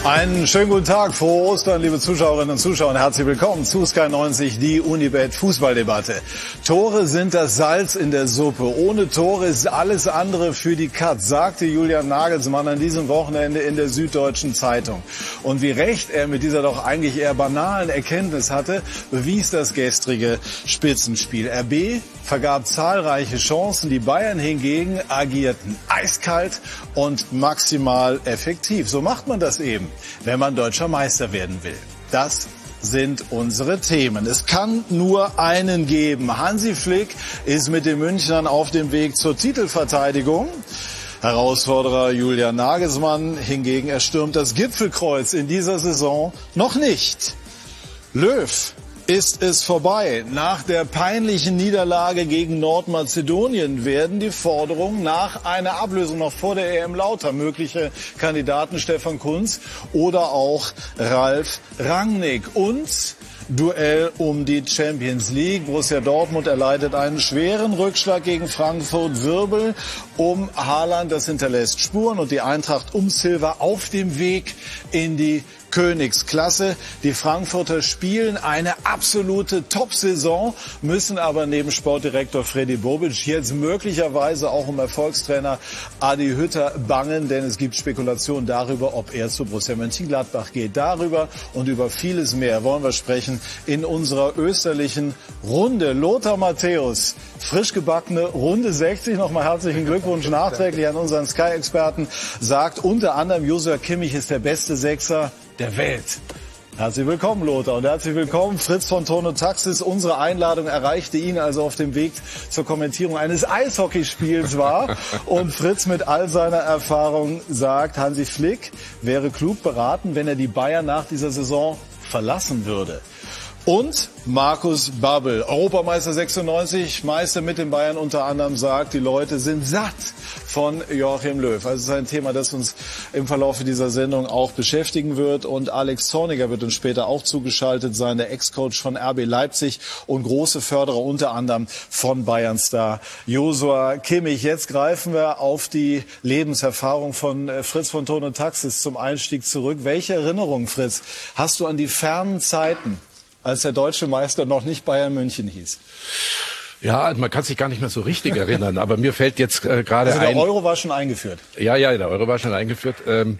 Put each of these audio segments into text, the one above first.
Einen schönen guten Tag, frohe Ostern, liebe Zuschauerinnen und Zuschauer, und herzlich willkommen zu Sky 90, die Unibet Fußballdebatte. Tore sind das Salz in der Suppe. Ohne Tore ist alles andere für die Katz, sagte Julian Nagelsmann an diesem Wochenende in der Süddeutschen Zeitung. Und wie recht er mit dieser doch eigentlich eher banalen Erkenntnis hatte, bewies das gestrige Spitzenspiel. RB vergab zahlreiche Chancen, die Bayern hingegen agierten eiskalt und maximal effektiv. So macht man das eben, wenn man deutscher Meister werden will. Das sind unsere Themen. Es kann nur einen geben. Hansi Flick ist mit den Münchnern auf dem Weg zur Titelverteidigung. Herausforderer Julian Nagelsmann hingegen erstürmt das Gipfelkreuz in dieser Saison noch nicht. Löw ist es vorbei. Nach der peinlichen Niederlage gegen Nordmazedonien werden die Forderungen nach einer Ablösung noch vor der EM lauter. Mögliche Kandidaten Stefan Kuntz oder auch Ralf Rangnick. Und Duell um die Champions League. Borussia Dortmund erleidet einen schweren Rückschlag gegen Frankfurt. Wirbel um Haaland, das hinterlässt Spuren. Und die Eintracht um Silva auf dem Weg in die Königsklasse. Die Frankfurter spielen eine absolute Top-Saison, müssen aber neben Sportdirektor Freddy Bobic jetzt möglicherweise auch um Erfolgstrainer Adi Hütter bangen, denn es gibt Spekulationen darüber, ob er zu Borussia Mönchengladbach geht. Darüber und über vieles mehr wollen wir sprechen in unserer österlichen Runde. Lothar Matthäus, frisch gebackene Runde 60, nochmal herzlichen Glückwunsch nachträglich an unseren Sky-Experten, sagt unter anderem, Joshua Kimmich ist der beste Sechser der Welt. Herzlich willkommen, Lothar, und herzlich willkommen, Fritz von Turn und Taxis. Unsere Einladung erreichte ihn also auf dem Weg zur Kommentierung eines Eishockeyspiels war. Und Fritz mit all seiner Erfahrung sagt, Hansi Flick wäre klug beraten, wenn er die Bayern nach dieser Saison verlassen würde. Und Markus Babbel, Europameister 96, Meister mit den Bayern unter anderem, sagt, die Leute sind satt von Joachim Löw. Also es ist ein Thema, das uns im Verlauf dieser Sendung auch beschäftigen wird. Und Alex Zorniger wird uns später auch zugeschaltet sein, der Ex-Coach von RB Leipzig und große Förderer unter anderem von Bayern-Star Joshua Kimmich. Jetzt greifen wir auf die Lebenserfahrung von Fritz von Turn und Taxis zum Einstieg zurück. Welche Erinnerungen, Fritz, hast du an die fernen Zeiten, als der deutsche Meister noch nicht Bayern München hieß? Ja, man kann sich gar nicht mehr so richtig erinnern, aber mir fällt jetzt gerade ein... Also der Euro war schon eingeführt? Ja, der Euro war schon eingeführt.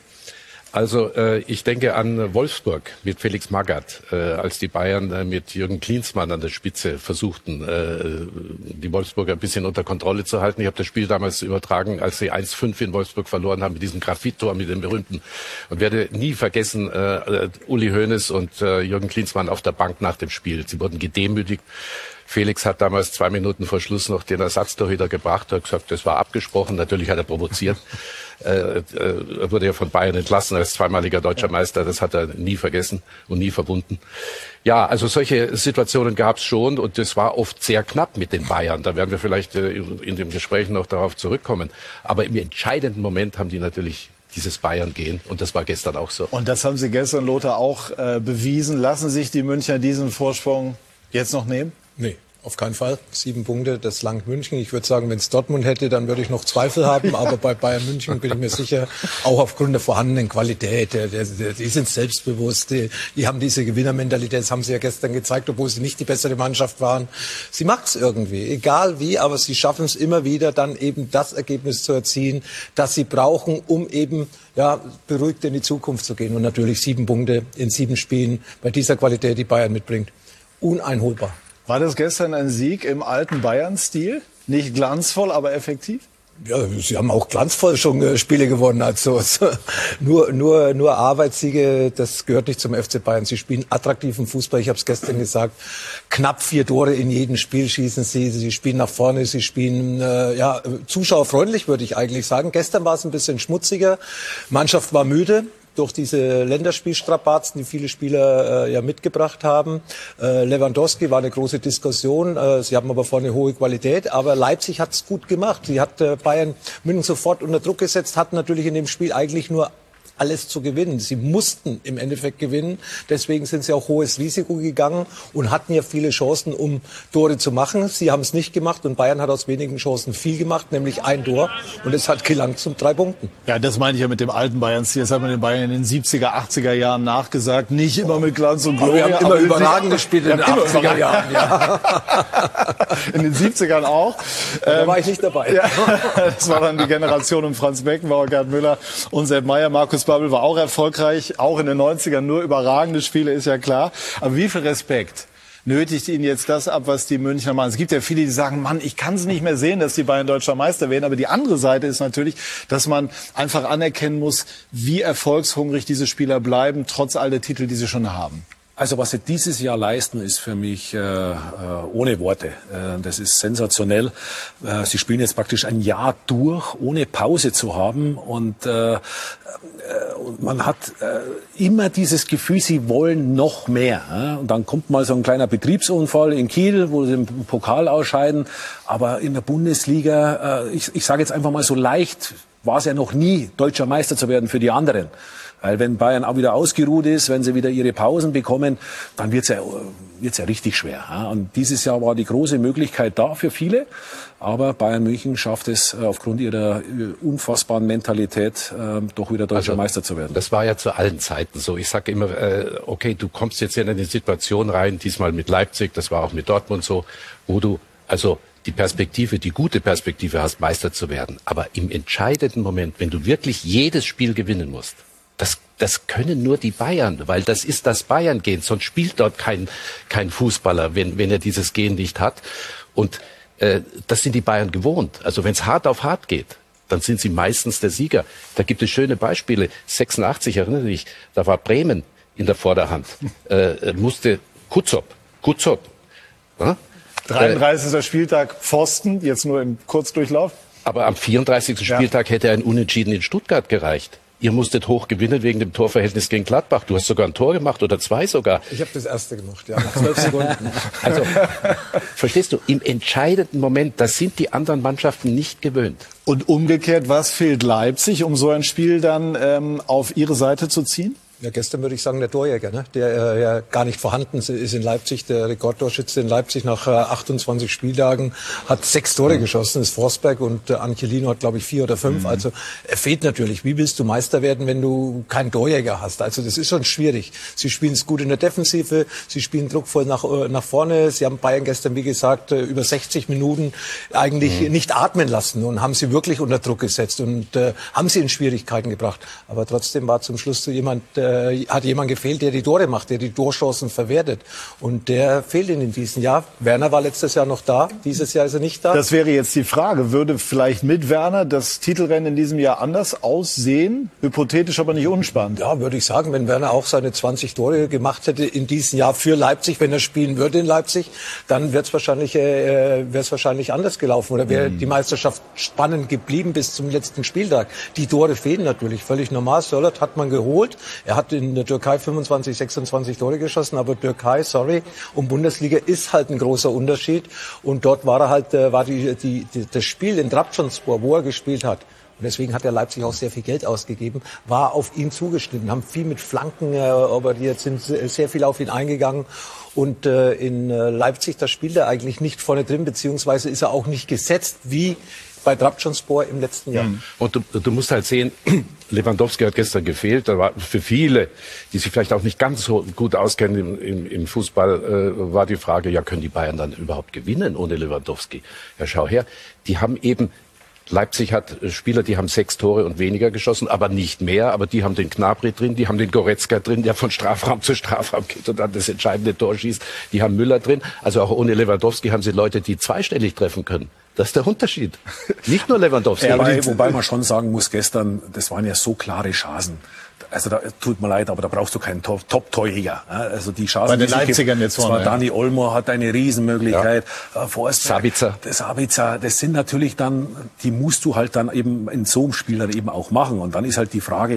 Ich denke an Wolfsburg mit Felix Magath, als die Bayern mit Jürgen Klinsmann an der Spitze versuchten, die Wolfsburger ein bisschen unter Kontrolle zu halten. Ich habe das Spiel damals übertragen, als sie 1-5 in Wolfsburg verloren haben mit diesem Graffiti-Tor, mit dem berühmten. Und werde nie vergessen, Uli Hoeneß und Jürgen Klinsmann auf der Bank nach dem Spiel. Sie wurden gedemütigt. Felix hat damals 2 Minuten vor Schluss noch den Ersatztorhüter gebracht, hat gesagt, das war abgesprochen. Natürlich hat er provoziert. Er wurde ja von Bayern entlassen als zweimaliger deutscher Meister. Das hat er nie vergessen und nie verbunden. Ja, also solche Situationen gab es schon und das war oft sehr knapp mit den Bayern. Da werden wir vielleicht in dem Gespräch noch darauf zurückkommen. Aber im entscheidenden Moment haben die natürlich dieses Bayern gehen. Und das war gestern auch so. Und das haben Sie gestern, Lothar, auch bewiesen. Lassen sich die Münchner diesen Vorsprung jetzt noch nehmen? Nee, auf keinen Fall. 7 Punkte, das langt München. Ich würde sagen, wenn es Dortmund hätte, dann würde ich noch Zweifel haben. Aber bei Bayern München bin ich mir sicher, auch aufgrund der vorhandenen Qualität, die sind selbstbewusst, die haben diese Gewinnermentalität, das haben sie ja gestern gezeigt, obwohl sie nicht die bessere Mannschaft waren. Sie macht's irgendwie, egal wie, aber sie schaffen es immer wieder, dann eben das Ergebnis zu erzielen, das sie brauchen, um eben beruhigt in die Zukunft zu gehen. Und natürlich 7 Punkte in 7 Spielen bei dieser Qualität, die Bayern mitbringt, uneinholbar. War das gestern ein Sieg im alten Bayern-Stil? Nicht glanzvoll, aber effektiv? Ja, sie haben auch glanzvoll schon Spiele gewonnen. Also nur Arbeitssiege, das gehört nicht zum FC Bayern. Sie spielen attraktiven Fußball. Ich habe es gestern gesagt. Knapp 4 Tore in jedem Spiel schießen sie. Sie spielen nach vorne. Sie spielen zuschauerfreundlich, würde ich eigentlich sagen. Gestern war es ein bisschen schmutziger. Mannschaft war müde durch diese Länderspielstrapazen, die viele Spieler mitgebracht haben. Lewandowski war eine große Diskussion. Sie haben aber vorne hohe Qualität. Aber Leipzig hat es gut gemacht. Sie hat Bayern München sofort unter Druck gesetzt, hat natürlich in dem Spiel eigentlich nur alles zu gewinnen. Sie mussten im Endeffekt gewinnen. Deswegen sind sie auch hohes Risiko gegangen und hatten ja viele Chancen, um Tore zu machen. Sie haben es nicht gemacht und Bayern hat aus wenigen Chancen viel gemacht, nämlich ein Tor. Und es hat gelangt zu 3 Punkten. Ja, das meine ich ja mit dem alten Bayern-Stil. Das hat man den Bayern in den 70er, 80er Jahren nachgesagt. Nicht immer mit Glanz und Gloria. Wir haben immer überragend gespielt in den 80er Jahren. Ja. In den 70ern auch. Da war ich nicht dabei. Ja, das war dann die Generation um Franz Beckenbauer, Gerd Müller und Sepp Maier. Markus Babbel war auch erfolgreich, auch in den 90ern nur überragende Spiele, ist ja klar. Aber wie viel Respekt nötigt Ihnen jetzt das ab, was die Münchner machen? Es gibt ja viele, die sagen, Mann, ich kann es nicht mehr sehen, dass die Bayern deutscher Meister werden. Aber die andere Seite ist natürlich, dass man einfach anerkennen muss, wie erfolgshungrig diese Spieler bleiben, trotz all der Titel, die sie schon haben. Also was sie dieses Jahr leisten, ist für mich ohne Worte. Das ist sensationell. Sie spielen jetzt praktisch ein Jahr durch, ohne Pause zu haben. Und man hat immer dieses Gefühl, sie wollen noch mehr. Und dann kommt mal so ein kleiner Betriebsunfall in Kiel, wo sie im Pokal ausscheiden. Aber in der Bundesliga, ich sage jetzt einfach mal, so leicht war es ja noch nie, deutscher Meister zu werden für die anderen. Weil wenn Bayern auch wieder ausgeruht ist, wenn sie wieder ihre Pausen bekommen, dann wird's ja richtig schwer. Und dieses Jahr war die große Möglichkeit da für viele. Aber Bayern München schafft es aufgrund ihrer unfassbaren Mentalität, doch wieder deutscher Meister zu werden. Das war ja zu allen Zeiten so. Ich sage immer, okay, du kommst jetzt in eine Situation rein, diesmal mit Leipzig, das war auch mit Dortmund so, wo du also die Perspektive, die gute Perspektive hast, Meister zu werden. Aber im entscheidenden Moment, wenn du wirklich jedes Spiel gewinnen musst, das können nur die Bayern, weil das ist das Bayern-Gen. Sonst spielt dort kein Fußballer, wenn er dieses Gen nicht hat. Und das sind die Bayern gewohnt. Also wenn es hart auf hart geht, dann sind sie meistens der Sieger. Da gibt es schöne Beispiele. 86, erinnere dich, da war Bremen in der Vorderhand. Musste Kutzop. Ja? 33. Spieltag Pfosten, jetzt nur im Kurzdurchlauf. Aber am 34. Spieltag hätte ein Unentschieden in Stuttgart gereicht. Ihr musstet hoch gewinnen wegen dem Torverhältnis gegen Gladbach. Du hast sogar ein Tor gemacht oder 2 sogar. Ich habe das erste gemacht, ja, nach 12 Sekunden. Also, verstehst du, im entscheidenden Moment, das sind die anderen Mannschaften nicht gewöhnt. Und umgekehrt, was fehlt Leipzig, um so ein Spiel dann auf ihre Seite zu ziehen? Ja, gestern würde ich sagen, der Torjäger, ne? Der ja gar nicht vorhanden ist in Leipzig. Der Rekordtorschütze in Leipzig nach 28 Spieltagen hat 6 Tore geschossen, ist Forsberg, und Angelino hat, glaube ich, 4 oder 5. Also er fehlt natürlich. Wie willst du Meister werden, wenn du keinen Torjäger hast? Also das ist schon schwierig. Sie spielen es gut in der Defensive, sie spielen druckvoll nach vorne. Sie haben Bayern gestern, wie gesagt, über 60 Minuten eigentlich nicht atmen lassen und haben sie wirklich unter Druck gesetzt und haben sie in Schwierigkeiten gebracht. Aber trotzdem war zum Schluss so hat jemand gefehlt, der die Tore macht, der die Torchancen verwertet. Und der fehlt ihnen in diesem Jahr. Werner war letztes Jahr noch da, dieses Jahr ist er nicht da. Das wäre jetzt die Frage. Würde vielleicht mit Werner das Titelrennen in diesem Jahr anders aussehen? Hypothetisch, aber nicht unspannend. Ja, würde ich sagen, wenn Werner auch seine 20 Tore gemacht hätte in diesem Jahr für Leipzig, wenn er spielen würde in Leipzig, dann wäre es wahrscheinlich anders gelaufen oder wäre die Meisterschaft spannend geblieben bis zum letzten Spieltag. Die Tore fehlen natürlich, völlig normal. Sörloth hat man geholt. Er hat in der Türkei 25, 26 Tore geschossen, aber Türkei, und Bundesliga ist halt ein großer Unterschied. Und dort war er halt, das Spiel in Trabzonspor, wo er gespielt hat. Und deswegen hat der Leipzig auch sehr viel Geld ausgegeben, war auf ihn zugeschnitten, haben viel mit Flanken operiert, sind sehr viel auf ihn eingegangen. Und in Leipzig, da spielt er eigentlich nicht vorne drin, beziehungsweise ist er auch nicht gesetzt wie bei Trabzonspor im letzten Jahr. Und du musst halt sehen, Lewandowski hat gestern gefehlt. Da war für viele, die sich vielleicht auch nicht ganz so gut auskennen im Fußball, war die Frage, ja, können die Bayern dann überhaupt gewinnen ohne Lewandowski? Ja, schau her, die haben eben, Leipzig hat Spieler, die haben 6 Tore und weniger geschossen, aber nicht mehr. Aber die haben den Gnabry drin, die haben den Goretzka drin, der von Strafraum zu Strafraum geht und dann das entscheidende Tor schießt. Die haben Müller drin. Also auch ohne Lewandowski haben sie Leute, die zweistellig treffen können. Das ist der Unterschied. Nicht nur Lewandowski. Wobei man schon sagen muss, gestern, das waren ja so klare Chancen. Also da tut mir leid, aber da brauchst du keinen Top-Torjäger. Also die Chancen, bei den Leipzigern jetzt vorne. Dani Olmo hat eine Riesenmöglichkeit. Ja. Sabitzer, das sind natürlich dann, die musst du halt dann eben in so einem Spiel dann eben auch machen. Und dann ist halt die Frage,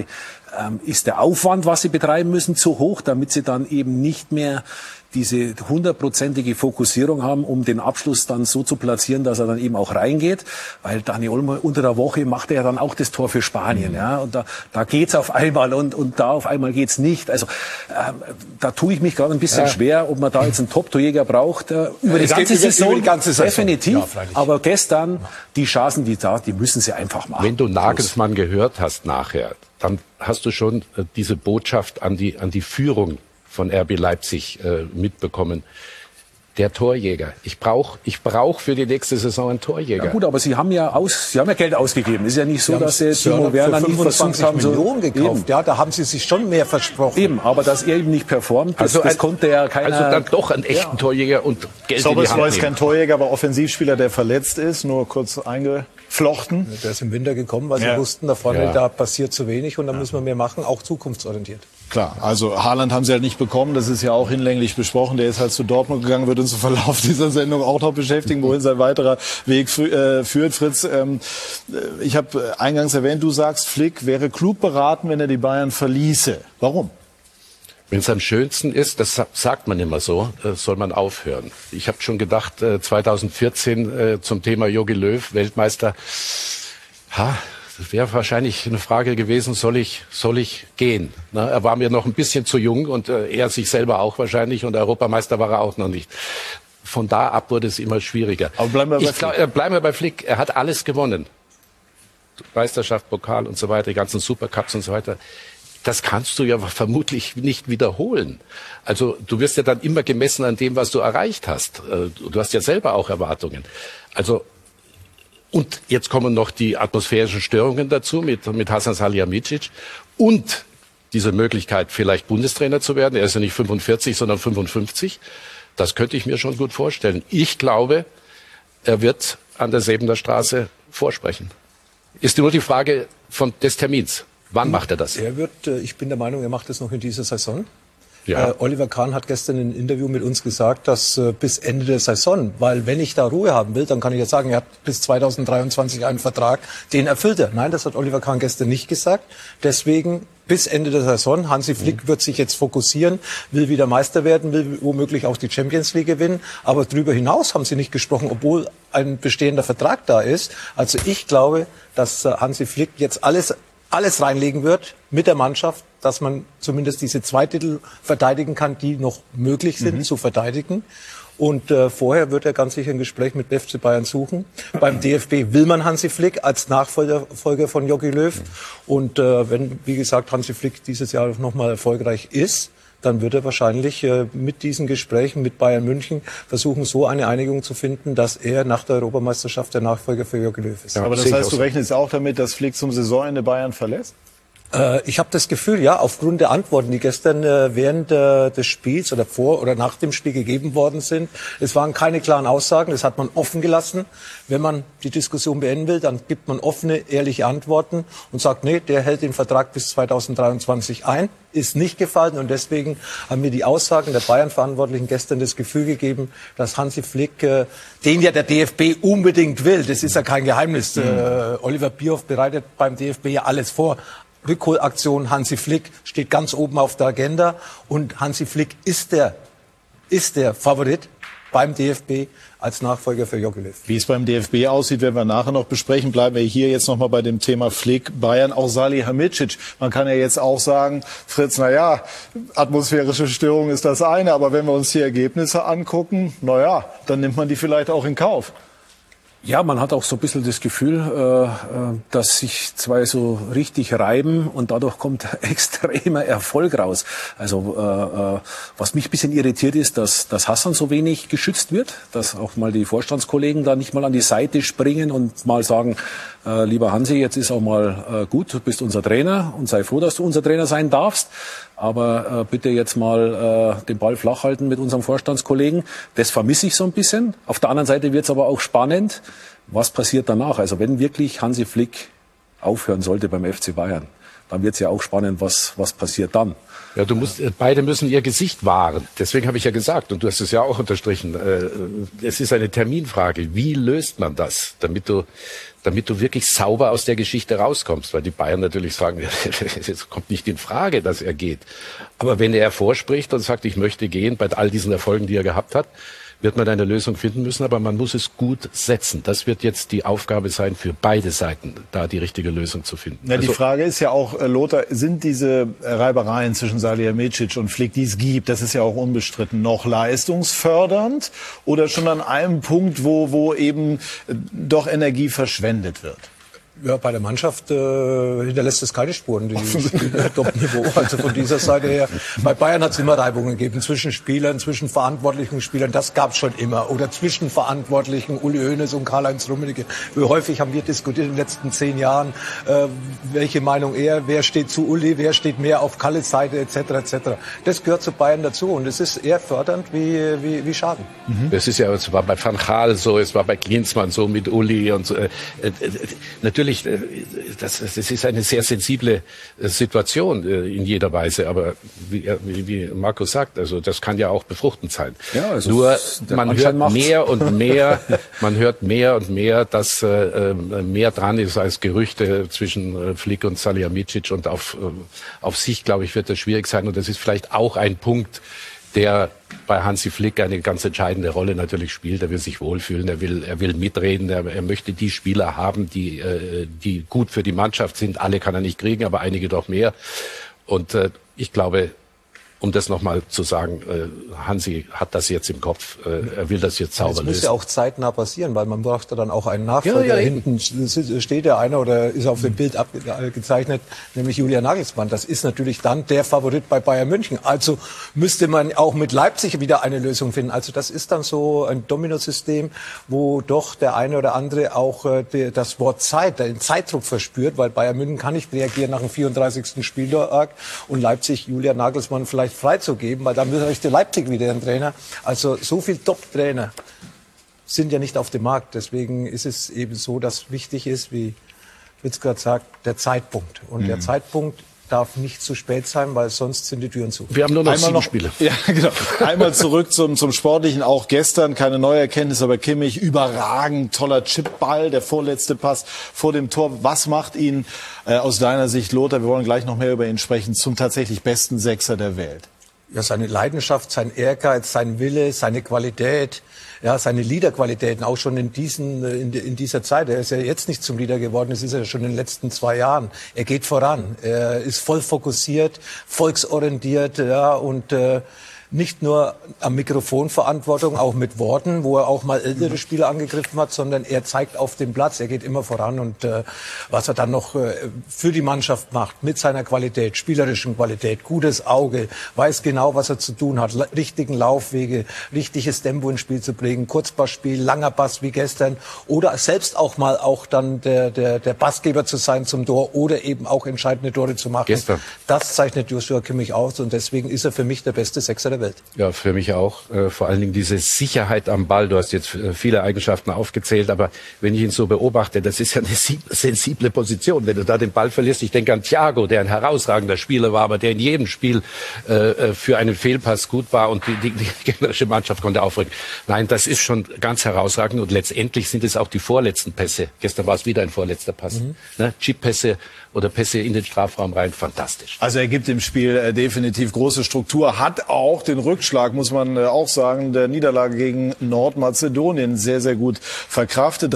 ist der Aufwand, was sie betreiben müssen, zu hoch, damit sie dann eben nicht mehr diese 100%ige Fokussierung haben, um den Abschluss dann so zu platzieren, dass er dann eben auch reingeht. Weil Dani Olmo unter der Woche macht er ja dann auch das Tor für Spanien. Ja? Und da geht's auf einmal und da auf einmal geht's nicht. Also da tue ich mich gerade ein bisschen schwer, ob man da jetzt einen Top-Torjäger braucht. Über die ganze Saison definitiv. Ja, aber gestern, die Chancen, die müssen sie einfach machen. Wenn du Nagelsmann gehört hast nachher, dann hast du schon diese Botschaft an die Führung von RB Leipzig mitbekommen. Der Torjäger. Ich brauch für die nächste Saison einen Torjäger. Ja gut, aber Sie haben ja Geld ausgegeben. Es ist ja nicht so, dass Sie Timo Werner nicht versucht haben, Millionen gekauft. Eben. Ja, da haben Sie sich schon mehr versprochen. Eben, aber dass er eben nicht performt, das konnte ja keiner. Also dann doch einen echten Torjäger und Geld in die Hand nehmen. Ist kein Torjäger, aber Offensivspieler, der verletzt ist, nur kurz eingeflochten. Der ist im Winter gekommen, weil sie wussten, da vorne da passiert zu wenig und da müssen wir mehr machen, auch zukunftsorientiert. Klar, also Haaland haben sie halt nicht bekommen, das ist ja auch hinlänglich besprochen. Der ist halt zu Dortmund gegangen, wird uns im Verlauf dieser Sendung auch noch beschäftigen, wohin sein weiterer Weg führt. Fritz, ich habe eingangs erwähnt, du sagst, Flick wäre klug beraten, wenn er die Bayern verließe. Warum? Wenn es am schönsten ist, das sagt man immer so, soll man aufhören. Ich habe schon gedacht, 2014 zum Thema Jogi Löw, Weltmeister, das wäre wahrscheinlich eine Frage gewesen, soll ich gehen? Na, er war mir noch ein bisschen zu jung und er sich selber auch wahrscheinlich und Europameister war er auch noch nicht. Von da ab wurde es immer schwieriger. Aber bleiben wir bei Flick. Er hat alles gewonnen. Meisterschaft, Pokal und so weiter, die ganzen Supercups und so weiter. Das kannst du ja vermutlich nicht wiederholen. Also du wirst ja dann immer gemessen an dem, was du erreicht hast. Du hast ja selber auch Erwartungen. Also und jetzt kommen noch die atmosphärischen Störungen dazu mit Hasan Salihamidzic und diese Möglichkeit, vielleicht Bundestrainer zu werden. Er ist ja nicht 45, sondern 55. Das könnte ich mir schon gut vorstellen. Ich glaube, er wird an der Säbener Straße vorsprechen. Ist nur die Frage des Termins. Wann macht er das? Ich bin der Meinung, er macht das noch in dieser Saison. Ja. Oliver Kahn hat gestern in einem Interview mit uns gesagt, dass bis Ende der Saison, weil wenn ich da Ruhe haben will, dann kann ich ja sagen, er hat bis 2023 einen Vertrag, den erfüllt er. Nein, das hat Oliver Kahn gestern nicht gesagt. Deswegen bis Ende der Saison. Hansi Flick wird sich jetzt fokussieren, will wieder Meister werden, will womöglich auch die Champions League gewinnen. Aber darüber hinaus haben sie nicht gesprochen, obwohl ein bestehender Vertrag da ist. Also ich glaube, dass Hansi Flick jetzt alles reinlegen wird mit der Mannschaft, dass man zumindest diese 2 Titel verteidigen kann, die noch möglich sind zu verteidigen. Und vorher wird er ganz sicher ein Gespräch mit FC Bayern suchen. Beim DFB will man Hansi Flick als Nachfolger von Jogi Löw. Und wenn, wie gesagt, Hansi Flick dieses Jahr noch mal erfolgreich ist, dann wird er wahrscheinlich mit diesen Gesprächen mit Bayern München versuchen, so eine Einigung zu finden, dass er nach der Europameisterschaft der Nachfolger für Jogi Löw ist. Ja, aber das heißt, du rechnest auch damit, dass Flick zum Saisonende Bayern verlässt? Ich habe das Gefühl, ja, aufgrund der Antworten, die gestern während des Spiels oder vor oder nach dem Spiel gegeben worden sind. Es waren keine klaren Aussagen, das hat man offen gelassen. Wenn man die Diskussion beenden will, dann gibt man offene, ehrliche Antworten und sagt, nee, der hält den Vertrag bis 2023 ein. Ist nicht gefallen und deswegen haben mir die Aussagen der Bayern-Verantwortlichen gestern das Gefühl gegeben, dass Hansi Flick, den ja der DFB unbedingt will, das ist ja kein Geheimnis. Oliver Bierhoff bereitet beim DFB ja alles vor. Rückholaktion Hansi Flick steht ganz oben auf der Agenda und Hansi Flick ist der Favorit beim DFB als Nachfolger für Jogi Löw. Wie es beim DFB aussieht, werden wir nachher noch besprechen. Bleiben wir hier jetzt noch mal bei dem Thema Flick, Bayern, auch Salihamidzic. Man kann ja jetzt auch sagen, Fritz, atmosphärische Störung ist das eine, aber wenn wir uns die Ergebnisse angucken, dann nimmt man die vielleicht auch in Kauf. Ja, man hat auch so ein bisschen das Gefühl, dass sich zwei so richtig reiben und dadurch kommt extremer Erfolg raus. Also was mich ein bisschen irritiert ist, dass Hasan so wenig geschützt wird, dass auch mal die Vorstandskollegen da nicht mal an die Seite springen und mal sagen, lieber Hansi, jetzt ist auch mal gut, du bist unser Trainer und sei froh, dass du unser Trainer sein darfst. Aber bitte jetzt mal den Ball flach halten mit unserem Vorstandskollegen. Das vermisse ich so ein bisschen. Auf der anderen Seite wird es aber auch spannend, was passiert danach. Also wenn wirklich Hansi Flick aufhören sollte beim FC Bayern, dann wird's ja auch spannend, was passiert dann. Ja, beide müssen ihr Gesicht wahren. Deswegen habe ich ja gesagt, und du hast es ja auch unterstrichen, es ist eine Terminfrage. Wie löst man das, damit du wirklich sauber aus der Geschichte rauskommst? Weil die Bayern natürlich sagen, es kommt nicht in Frage, dass er geht. Aber wenn er vorspricht und sagt, ich möchte gehen, bei all diesen Erfolgen, die er gehabt hat, wird man eine Lösung finden müssen, aber man muss es gut setzen. Das wird jetzt die Aufgabe sein für beide Seiten, da die richtige Lösung zu finden. Ja, die Frage ist ja auch, Lothar, sind diese Reibereien zwischen Salihamidzic und Flick, die es gibt, das ist ja auch unbestritten, noch leistungsfördernd oder schon an einem Punkt, wo eben doch Energie verschwendet wird? Ja, bei der Mannschaft hinterlässt es keine Spuren, die Top-Niveau. Also von dieser Seite her. Bei Bayern hat es immer Reibungen gegeben zwischen Spielern, zwischen verantwortlichen Spielern. Das gab es schon immer. Oder zwischen Verantwortlichen, Uli Hoeneß und Karl-Heinz Rummenigge. Wie häufig haben wir diskutiert in den letzten 10 Jahren, welche Meinung wer steht zu Uli, wer steht mehr auf Kalles Seite etc. etc. Das gehört zu Bayern dazu und es ist eher fördernd wie schadend. Das ist ja, es war bei Van Gaal so, es war bei Klinsmann so mit Uli und so. Natürlich, das ist eine sehr sensible Situation in jeder Weise, aber wie Markus sagt, also das kann ja auch befruchtend sein. Ja, also nur man hört mehr und mehr, dass mehr dran ist als Gerüchte zwischen Flick und Salihamidzic und auf Sicht, glaube ich, wird das schwierig sein und das ist vielleicht auch ein Punkt, der bei Hansi Flick eine ganz entscheidende Rolle natürlich spielt. Er will sich wohlfühlen, er will mitreden, er möchte die Spieler haben, die gut für die Mannschaft sind. Alle kann er nicht kriegen, aber einige doch mehr. Und ich glaube, um das nochmal zu sagen, Hansi hat das jetzt im Kopf, er will das jetzt sauber lösen. Das muss ja auch zeitnah passieren, weil man braucht ja dann auch einen Nachfolger. Ja, hinten steht ja einer oder ist auf dem Bild abgezeichnet, nämlich Julian Nagelsmann. Das ist natürlich dann der Favorit bei Bayern München. Also müsste man auch mit Leipzig wieder eine Lösung finden. Also das ist dann so ein Dominosystem, wo doch der eine oder andere auch das Wort Zeit, den Zeitdruck verspürt, weil Bayern München kann nicht reagieren nach dem 34. Spieltag und Leipzig Julian Nagelsmann vielleicht freizugeben, weil dann möchte Leipzig wieder einen Trainer. Also so viele Top-Trainer sind ja nicht auf dem Markt. Deswegen ist es eben so, dass wichtig ist, wie Fritz gerade sagt, der Zeitpunkt. Und der Zeitpunkt darf nicht zu spät sein, weil sonst sind die Türen zu. Wir haben nur noch 7 Spiele. Ja, genau. Einmal zurück zum Sportlichen. Auch gestern keine neue Erkenntnis, aber Kimmich überragend, toller Chipball, der vorletzte Pass vor dem Tor. Was macht ihn aus deiner Sicht, Lothar, wir wollen gleich noch mehr über ihn sprechen, zum tatsächlich besten Sechser der Welt? Ja, seine Leidenschaft, sein Ehrgeiz, sein Wille, seine Qualität, ja, seine Leaderqualitäten, auch schon in dieser Zeit. Er ist ja jetzt nicht zum Leader geworden, das ist er schon in den letzten 2 Jahren. Er geht voran, er ist voll fokussiert, volksorientiert, ja, und nicht nur am Mikrofon Verantwortung, auch mit Worten, wo er auch mal ältere Spieler angegriffen hat, sondern er zeigt auf dem Platz, er geht immer voran und was er dann noch für die Mannschaft macht, mit seiner Qualität, spielerischen Qualität, gutes Auge, weiß genau, was er zu tun hat, richtigen Laufwege, richtiges Tempo ins Spiel zu bringen, Kurzpassspiel, langer Pass wie gestern oder selbst auch mal dann der Passgeber zu sein zum Tor oder eben auch entscheidende Tore zu machen. Gestern. Das zeichnet Joshua Kimmich aus und deswegen ist er für mich der beste Sechser der Welt. Ja, für mich auch. Vor allen Dingen diese Sicherheit am Ball. Du hast jetzt viele Eigenschaften aufgezählt, aber wenn ich ihn so beobachte, das ist ja eine sensible Position. Wenn du da den Ball verlierst, ich denke an Thiago, der ein herausragender Spieler war, aber der in jedem Spiel für einen Fehlpass gut war und die gegnerische Mannschaft konnte aufrücken. Nein, das ist schon ganz herausragend und letztendlich sind es auch die vorletzten Pässe. Gestern war es wieder ein vorletzter Pass. Ne? Chip-Pässe oder Pässe in den Strafraum rein, fantastisch. Also er gibt im Spiel definitiv große Struktur, hat auch den Rückschlag, muss man auch sagen, der Niederlage gegen Nordmazedonien sehr, sehr gut verkraftet.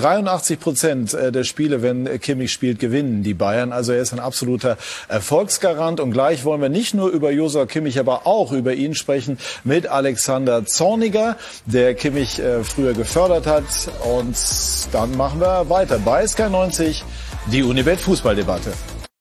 83% der Spiele, wenn Kimmich spielt, gewinnen die Bayern. Also er ist ein absoluter Erfolgsgarant. Und gleich wollen wir nicht nur über Joshua Kimmich, aber auch über ihn sprechen mit Alexander Zorniger, der Kimmich früher gefördert hat. Und dann machen wir weiter bei Sky90, die Unibet Fußballdebatte.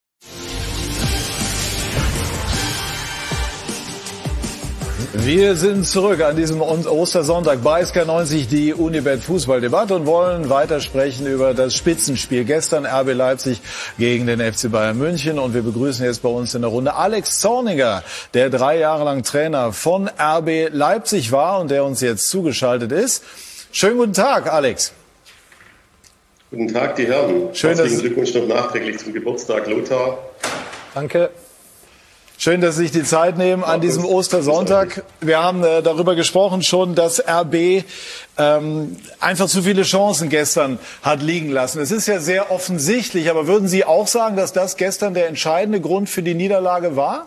Wir sind zurück an diesem Ostersonntag bei Sky90, die Unibet Fußballdebatte und wollen weitersprechen über das Spitzenspiel gestern RB Leipzig gegen den FC Bayern München. Und wir begrüßen jetzt bei uns in der Runde Alex Zorniger, der 3 Jahre lang Trainer von RB Leipzig war und der uns jetzt zugeschaltet ist. Schönen guten Tag, Alex. Guten Tag, die Herren. Schön, herzlichen Glückwunsch noch nachträglich zum Geburtstag, Lothar. Danke. Schön, dass Sie sich die Zeit nehmen an diesem Ostersonntag. Wir haben darüber gesprochen schon, dass RB einfach zu viele Chancen gestern hat liegen lassen. Es ist ja sehr offensichtlich, aber würden Sie auch sagen, dass das gestern der entscheidende Grund für die Niederlage war?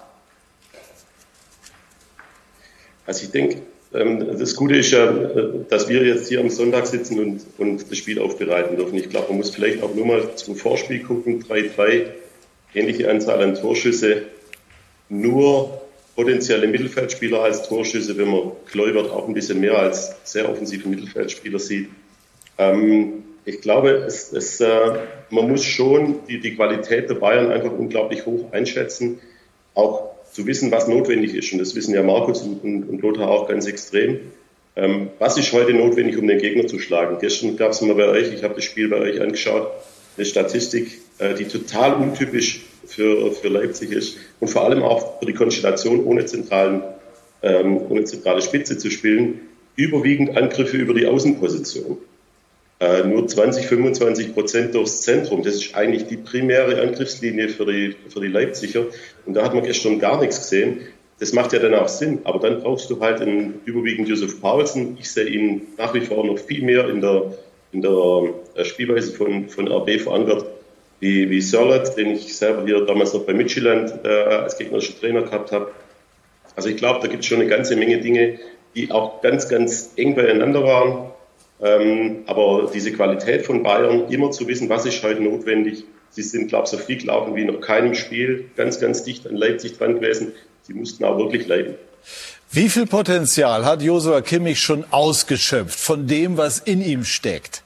Also ich denke, das Gute ist ja, dass wir jetzt hier am Sonntag sitzen und das Spiel aufbereiten dürfen. Ich glaube, man muss vielleicht auch nur mal zum Vorspiel gucken. 3-3, ähnliche Anzahl an Torschüsse. Nur potenzielle Mittelfeldspieler als Torschüsse, wenn man Kluivert auch ein bisschen mehr als sehr offensive Mittelfeldspieler sieht. Ich glaube, man muss schon die Qualität der Bayern einfach unglaublich hoch einschätzen, auch zu wissen, was notwendig ist. Und das wissen ja Markus und Lothar auch ganz extrem. Was ist heute notwendig, um den Gegner zu schlagen? Gestern gab es mal bei euch, ich habe das Spiel bei euch angeschaut, eine Statistik, die total untypisch für Leipzig ist und vor allem auch für die Konstellation ohne zentrale Spitze zu spielen, überwiegend Angriffe über die Außenposition. Nur 20-25% durchs Zentrum. Das ist eigentlich die primäre Angriffslinie für die Leipziger. Und da hat man gestern gar nichts gesehen. Das macht ja dann auch Sinn. Aber dann brauchst du halt einen überwiegend Josef Paulsen. Ich sehe ihn nach wie vor noch viel mehr in der Spielweise von RB verankert wie Sörloth, den ich selber hier damals noch bei Midtjylland als gegnerischen Trainer gehabt habe. Also ich glaube, da gibt es schon eine ganze Menge Dinge, die auch ganz, ganz eng beieinander waren. Aber diese Qualität von Bayern, immer zu wissen, was ist heute notwendig. Sie sind, glaube ich, so viel gelaufen wie in noch keinem Spiel, ganz, ganz dicht an Leipzig dran gewesen. Sie mussten auch wirklich leiden. Wie viel Potenzial hat Joshua Kimmich schon ausgeschöpft von dem, was in ihm steckt?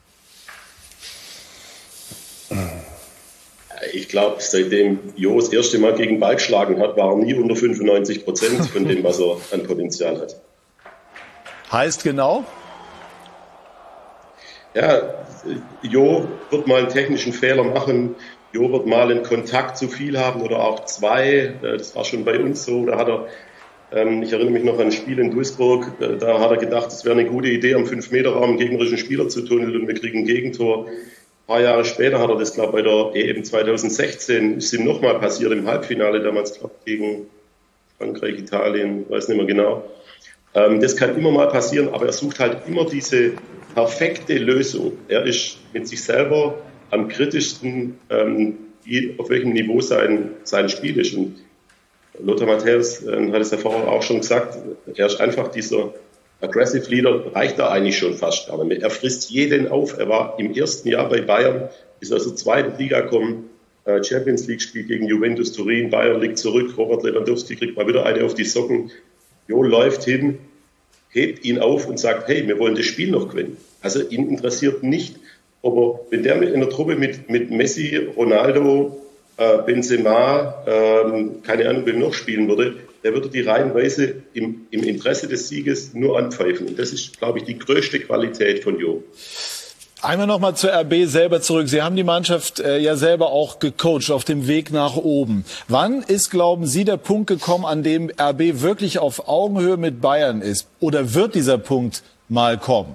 Ich glaube, seitdem Jo das erste Mal gegen Ball geschlagen hat, war er nie unter 95% von dem, was er an Potenzial hat. Heißt genau? Ja, Jo wird mal einen technischen Fehler machen. Jo wird mal einen Kontakt zu viel haben oder auch zwei. Das war schon bei uns so. Da hat er, ich erinnere mich noch an ein Spiel in Duisburg, da hat er gedacht, es wäre eine gute Idee, am 5-Meter-Raum einen gegnerischen Spieler zu tunneln und wir kriegen ein Gegentor. Ein paar Jahre später hat er das, glaube ich, bei der EM 2016, ist ihm nochmal passiert im Halbfinale, damals, glaube ich, gegen Frankreich, Italien, weiß nicht mehr genau. Das kann immer mal passieren, aber er sucht halt immer diese perfekte Lösung. Er ist mit sich selber am kritischsten, auf welchem Niveau sein Spiel ist. Und Lothar Matthäus hat es ja vorher auch schon gesagt, er ist einfach dieser Aggressive Leader, reicht er eigentlich schon fast gar nicht mehr. Er frisst jeden auf. Er war im ersten Jahr bei Bayern, ist aus der zweiten Liga gekommen, Champions League spielt gegen Juventus Turin, Bayern liegt zurück, Robert Lewandowski kriegt mal wieder eine auf die Socken. Jo läuft hin, hebt ihn auf und sagt, hey, wir wollen das Spiel noch gewinnen. Also ihn interessiert nicht, ob er, wenn der in der Truppe mit Messi, Ronaldo, Benzema, keine Ahnung, wem noch spielen würde, der würde die reihenweise im Interesse des Sieges nur anpfeifen. Und das ist, glaube ich, die größte Qualität von Jo. Einmal noch mal zur RB selber zurück. Sie haben die Mannschaft ja selber auch gecoacht auf dem Weg nach oben. Wann ist, glauben Sie, der Punkt gekommen, an dem RB wirklich auf Augenhöhe mit Bayern ist? Oder wird dieser Punkt mal kommen?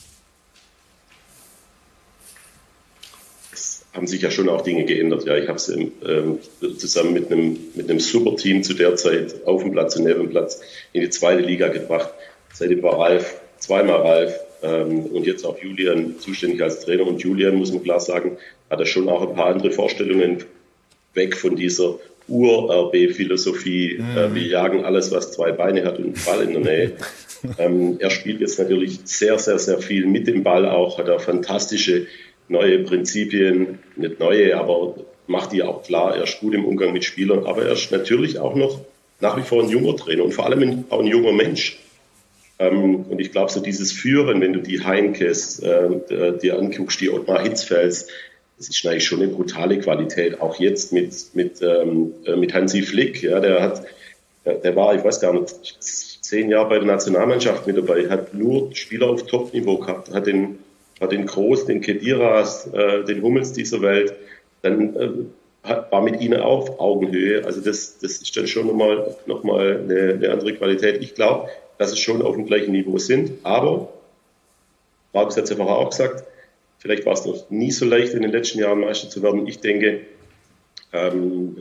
Haben sich ja schon auch Dinge geändert. Ja, ich habe es zusammen mit einem super Team zu der Zeit auf dem Platz und neben dem Platz in die zweite Liga gebracht. Seitdem war Ralf, zweimal Ralf und jetzt auch Julian zuständig als Trainer. Und Julian, muss man klar sagen, hat er schon auch ein paar andere Vorstellungen weg von dieser Ur-RB-Philosophie. Wir jagen alles, was zwei Beine hat und einen Ball in der Nähe. Er spielt jetzt natürlich sehr, sehr, sehr viel mit dem Ball auch, hat er fantastische neue Prinzipien, nicht neue, aber macht die auch klar. Er ist gut im Umgang mit Spielern, aber er ist natürlich auch noch nach wie vor ein junger Trainer und vor allem auch ein junger Mensch. Und ich glaube, so dieses Führen, wenn du die Heinkes dir anguckst, die Ottmar Hitzfels, das ist eigentlich schon eine brutale Qualität. Auch jetzt mit Hansi Flick, ja, der war, ich weiß gar nicht, 10 Jahre bei der Nationalmannschaft mit dabei, hat nur Spieler auf Top-Niveau gehabt, hat den Groß, den Khediras, den Hummels dieser Welt, dann war mit ihnen auf Augenhöhe. Also das ist dann schon nochmal eine andere Qualität. Ich glaube, dass sie schon auf dem gleichen Niveau sind, aber Markus hat es ja vorher auch gesagt, vielleicht war es noch nie so leicht in den letzten Jahren Meister zu werden. Ich denke,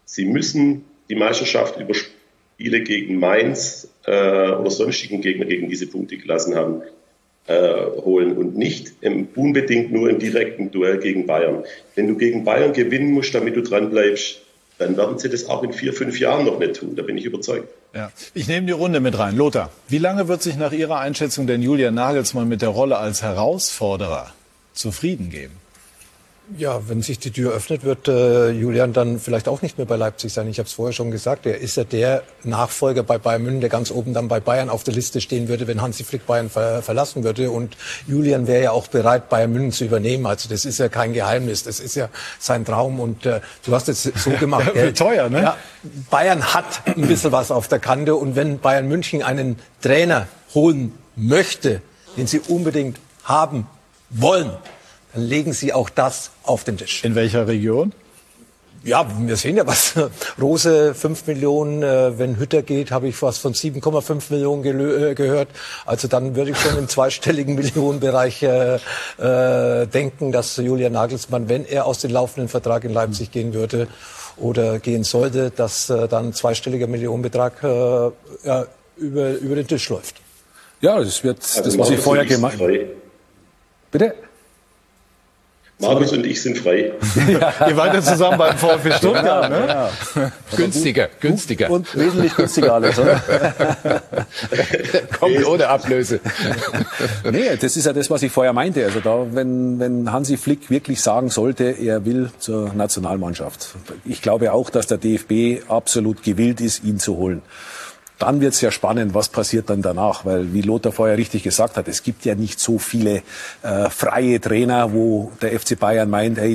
Sie müssen die Meisterschaft über Spiele gegen Mainz oder sonstigen Gegner gegen diese Punkteklassen haben holen und nicht unbedingt nur im direkten Duell gegen Bayern. Wenn du gegen Bayern gewinnen musst, damit du dran bleibst, dann werden sie das auch in 4-5 Jahren noch nicht tun. Da bin ich überzeugt. Ja. Ich nehme die Runde mit rein. Lothar, wie lange wird sich nach Ihrer Einschätzung denn Julian Nagelsmann mit der Rolle als Herausforderer zufrieden geben? Ja, wenn sich die Tür öffnet, wird Julian dann vielleicht auch nicht mehr bei Leipzig sein. Ich habe es vorher schon gesagt, er ist ja der Nachfolger bei Bayern München, der ganz oben dann bei Bayern auf der Liste stehen würde, wenn Hansi Flick Bayern verlassen würde. Und Julian wäre ja auch bereit, Bayern München zu übernehmen. Also das ist ja kein Geheimnis, das ist ja sein Traum. Und du hast es so gemacht. Wie teuer, ne? Ja, Bayern hat ein bisschen was auf der Kante. Und wenn Bayern München einen Trainer holen möchte, den sie unbedingt haben wollen, dann legen Sie auch das auf den Tisch. In welcher Region? Ja, wir sehen ja was. Rose 5 Millionen, wenn Hütter geht, habe ich was von 7,5 Millionen gehört. Also dann würde ich schon im zweistelligen Millionenbereich denken, dass Julian Nagelsmann, wenn er aus dem laufenden Vertrag in Leipzig gehen würde oder gehen sollte, dass dann ein zweistelliger Millionenbetrag über den Tisch läuft. Ja, das wird also das, was ich vorher gemacht habe. Bitte? Markus und ich sind frei. Ihr wart ja zusammen beim VfB Stuttgart, ne? Ja. Günstiger. Und wesentlich günstiger alles, oder? Kommt ohne Ablöse. Nee, das ist ja das, was ich vorher meinte. Also da, wenn Hansi Flick wirklich sagen sollte, er will zur Nationalmannschaft. Ich glaube auch, dass der DFB absolut gewillt ist, ihn zu holen. Dann wird's ja spannend, was passiert dann danach, weil wie Lothar vorher richtig gesagt hat, es gibt ja nicht so viele freie Trainer, wo der FC Bayern meint, hey,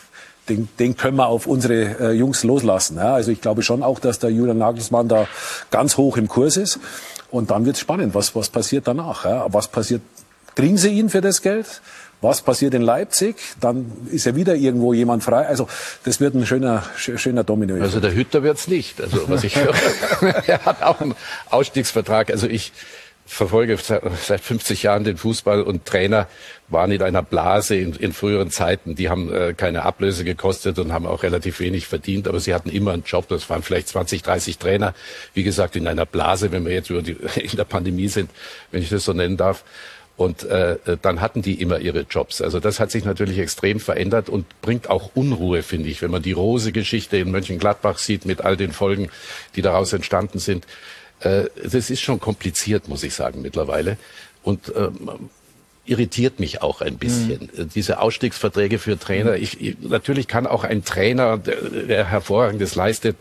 den können wir auf unsere Jungs loslassen. Ja, also ich glaube schon auch, dass der Julian Nagelsmann da ganz hoch im Kurs ist. Und dann wird's spannend, was passiert danach. Ja? Was passiert? Kriegen sie ihn für das Geld? Was passiert in Leipzig? Dann ist ja wieder irgendwo jemand frei. Also das wird ein schöner Domino. Also der Hütter wird's nicht. Also was ich höre, er hat auch einen Ausstiegsvertrag. Also ich verfolge seit 50 Jahren den Fußball und Trainer waren in einer Blase in früheren Zeiten. Die haben keine Ablöse gekostet und haben auch relativ wenig verdient, aber sie hatten immer einen Job. Das waren vielleicht 20, 30 Trainer. Wie gesagt, in einer Blase, wenn wir jetzt in der Pandemie sind, wenn ich das so nennen darf. Und dann hatten die immer ihre Jobs. Also das hat sich natürlich extrem verändert und bringt auch Unruhe, finde ich, wenn man die Rose-Geschichte in Mönchengladbach sieht mit all den Folgen, die daraus entstanden sind. Das ist schon kompliziert, muss ich sagen, mittlerweile. Und irritiert mich auch ein bisschen. Diese Ausstiegsverträge für Trainer. Natürlich kann auch ein Trainer, der Hervorragendes leistet,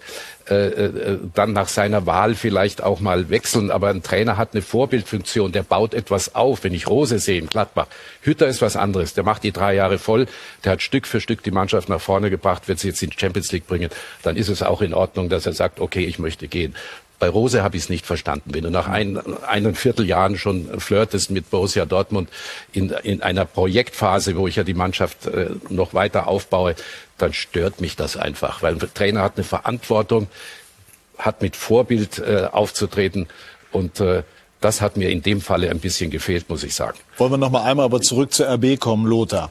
dann nach seiner Wahl vielleicht auch mal wechseln. Aber ein Trainer hat eine Vorbildfunktion, der baut etwas auf. Wenn ich Rose sehe in Gladbach, Hütter ist was anderes. Der macht die 3 Jahre voll. Der hat Stück für Stück die Mannschaft nach vorne gebracht, wird sie jetzt in die Champions League bringen. Dann ist es auch in Ordnung, dass er sagt, okay, ich möchte gehen. Bei Rose habe ich es nicht verstanden. Wenn du nach einem Vierteljahren schon flirtest mit Borussia Dortmund in einer Projektphase, wo ich ja die Mannschaft noch weiter aufbaue, dann stört mich das einfach. Weil ein Trainer hat eine Verantwortung, hat mit Vorbild aufzutreten und das hat mir in dem Falle ein bisschen gefehlt, muss ich sagen. Wollen wir noch mal einmal aber zurück zur RB kommen, Lothar.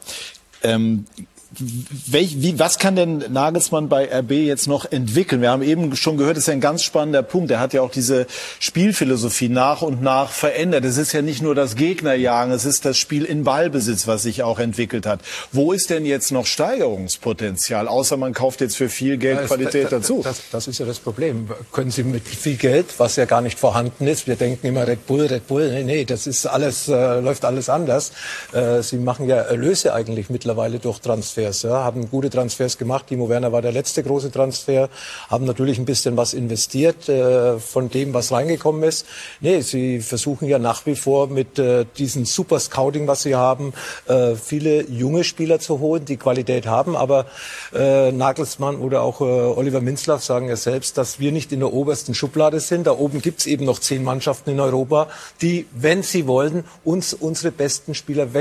Was kann denn Nagelsmann bei RB jetzt noch entwickeln? Wir haben eben schon gehört, das ist ja ein ganz spannender Punkt. Er hat ja auch diese Spielphilosophie nach und nach verändert. Es ist ja nicht nur das Gegnerjagen, es ist das Spiel in Ballbesitz, was sich auch entwickelt hat. Wo ist denn jetzt noch Steigerungspotenzial? Außer man kauft jetzt für viel Geld Qualität dazu. Das ist ja das Problem. Können Sie mit viel Geld, was ja gar nicht vorhanden ist, wir denken immer Red Bull. Nee, das ist alles, läuft alles anders. Sie machen ja Erlöse eigentlich mittlerweile durch Transfer. Ja, haben gute Transfers gemacht. Timo Werner war der letzte große Transfer, haben natürlich ein bisschen was investiert von dem, was reingekommen ist. Nee, sie versuchen ja nach wie vor mit diesem Super Scouting, was sie haben, viele junge Spieler zu holen, die Qualität haben. Aber Nagelsmann oder auch Oliver Minzlaff sagen ja selbst, dass wir nicht in der obersten Schublade sind. Da oben gibt's eben noch 10 Mannschaften in Europa, die, wenn sie wollen, uns unsere besten Spieler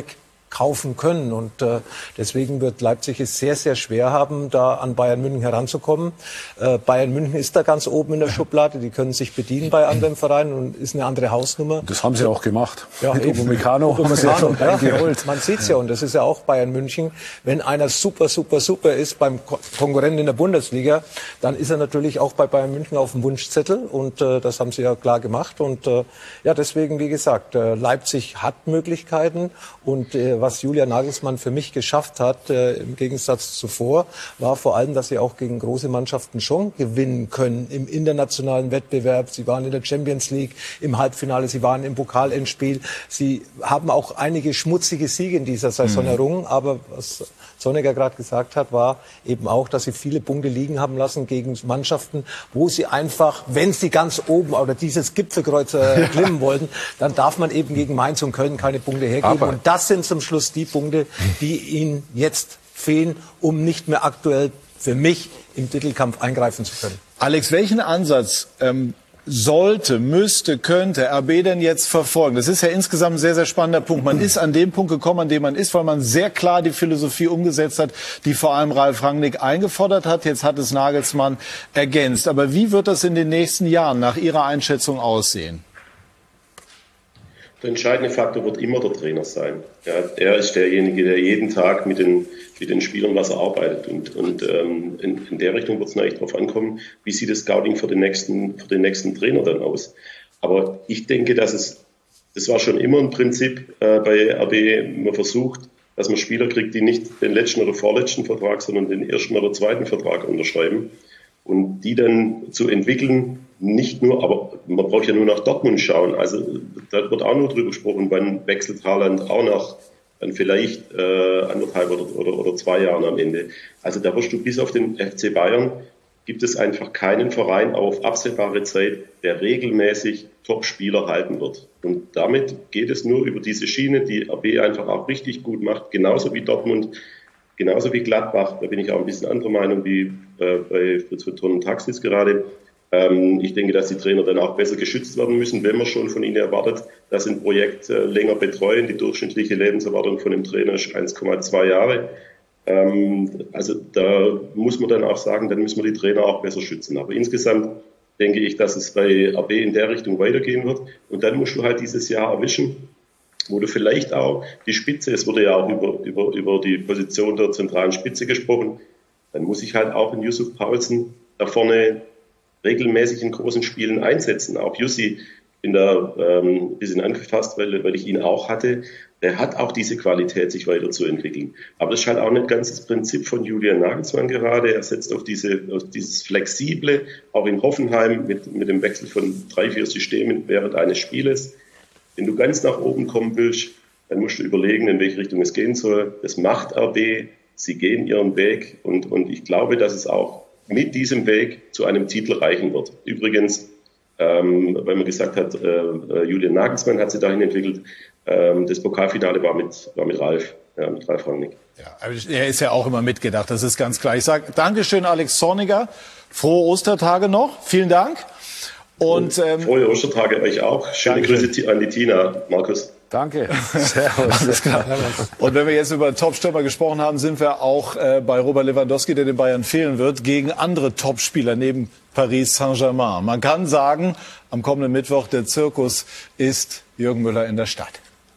kaufen können. Und deswegen wird Leipzig es sehr, sehr schwer haben, da an Bayern München heranzukommen. Bayern München ist da ganz oben in der Schublade. Die können sich bedienen bei anderen Vereinen und ist eine andere Hausnummer. Das haben sie auch gemacht. Ja, mit Upamecano haben sie schon geholt. Man sieht's ja, und das ist ja auch Bayern München. Wenn einer super ist beim Konkurrenten in der Bundesliga, dann ist er natürlich auch bei Bayern München auf dem Wunschzettel. Und das haben sie ja klar gemacht. Und ja, deswegen, wie gesagt, Leipzig hat Möglichkeiten. Und was Julian Nagelsmann für mich geschafft hat, im Gegensatz zuvor, war vor allem, dass sie auch gegen große Mannschaften schon gewinnen können im internationalen Wettbewerb. Sie waren in der Champions League im Halbfinale, sie waren im Pokalendspiel. Sie haben auch einige schmutzige Siege in dieser Saison errungen. Aber was Zorniger gerade gesagt hat, war eben auch, dass sie viele Punkte liegen haben lassen gegen Mannschaften, wo sie einfach, wenn sie ganz oben oder dieses Gipfelkreuz erklimmen wollten, dann darf man eben gegen Mainz und Köln keine Punkte hergeben. Und das sind zum Schluss die Punkte, die ihnen jetzt fehlen, um nicht mehr aktuell für mich im Titelkampf eingreifen zu können. Alex, welchen Ansatz müsste, könnte RB denn jetzt verfolgen? Das ist ja insgesamt ein sehr, sehr spannender Punkt. Man ist an dem Punkt gekommen, an dem man ist, weil man sehr klar die Philosophie umgesetzt hat, die vor allem Ralf Rangnick eingefordert hat. Jetzt hat es Nagelsmann ergänzt. Aber wie wird das in den nächsten Jahren nach Ihrer Einschätzung aussehen? Der entscheidende Faktor wird immer der Trainer sein. Ja, er ist derjenige, der jeden Tag mit den Spielern was erarbeitet. Und in der Richtung wird es eigentlich darauf ankommen, wie sieht das Scouting für den nächsten Trainer dann aus. Aber ich denke, das war schon immer ein Prinzip bei RB. Man versucht, dass man Spieler kriegt, die nicht den letzten oder vorletzten Vertrag, sondern den ersten oder zweiten Vertrag unterschreiben. Und die dann zu entwickeln, nicht nur, aber man braucht ja nur nach Dortmund schauen. Also da wird auch nur drüber gesprochen, wann wechselt Haaland auch nach dann vielleicht 1,5 oder 2 Jahren am Ende. Also da wirst du bis auf den FC Bayern, gibt es einfach keinen Verein auf absehbare Zeit, der regelmäßig Top-Spieler halten wird. Und damit geht es nur über diese Schiene, die RB einfach auch richtig gut macht, genauso wie Dortmund, genauso wie Gladbach. Da bin ich auch ein bisschen anderer Meinung wie bei Fritz von Taxis gerade. Ich denke, dass die Trainer dann auch besser geschützt werden müssen, wenn man schon von ihnen erwartet, dass sie ein Projekt länger betreuen. Die durchschnittliche Lebenserwartung von einem Trainer ist 1,2 Jahre. Also da muss man dann auch sagen, dann müssen wir die Trainer auch besser schützen. Aber insgesamt denke ich, dass es bei RB in der Richtung weitergehen wird. Und dann musst du halt dieses Jahr erwischen, wo du vielleicht auch die Spitze, es wurde ja auch über die Position der zentralen Spitze gesprochen, dann muss ich halt auch in Yusuf Paulsen da vorne regelmäßig in großen Spielen einsetzen. Auch Jussi, bin da ein bisschen angefasst, weil ich ihn auch hatte. Der hat auch diese Qualität, sich weiterzuentwickeln. Aber das ist halt auch nicht ganz das Prinzip von Julian Nagelsmann gerade. Er setzt auf dieses Flexible, auch in Hoffenheim mit dem Wechsel von 3-4 Systemen während eines Spieles. Wenn du ganz nach oben kommen willst, dann musst du überlegen, in welche Richtung es gehen soll. Das macht RB. Sie gehen ihren Weg. Und ich glaube, dass es auch mit diesem Weg zu einem Titel reichen wird. Übrigens, weil man gesagt hat, Julian Nagelsmann hat sie dahin entwickelt. Das Pokalfinale war mit Ralf Rangnick. Ja, er ist ja auch immer mitgedacht, das ist ganz klar. Ich sage Dankeschön, Alex Zorniger. Frohe Ostertage noch. Vielen Dank. Und frohe Ostertage euch auch. Schöne Grüße an die Tina, Markus. Danke. Servus. Alles klar. Und wenn wir jetzt über Topstürmer gesprochen haben, sind wir auch bei Robert Lewandowski, der den Bayern fehlen wird, gegen andere Topspieler neben Paris Saint-Germain. Man kann sagen, am kommenden Mittwoch, der Zirkus ist Jürgen Müller in der Stadt.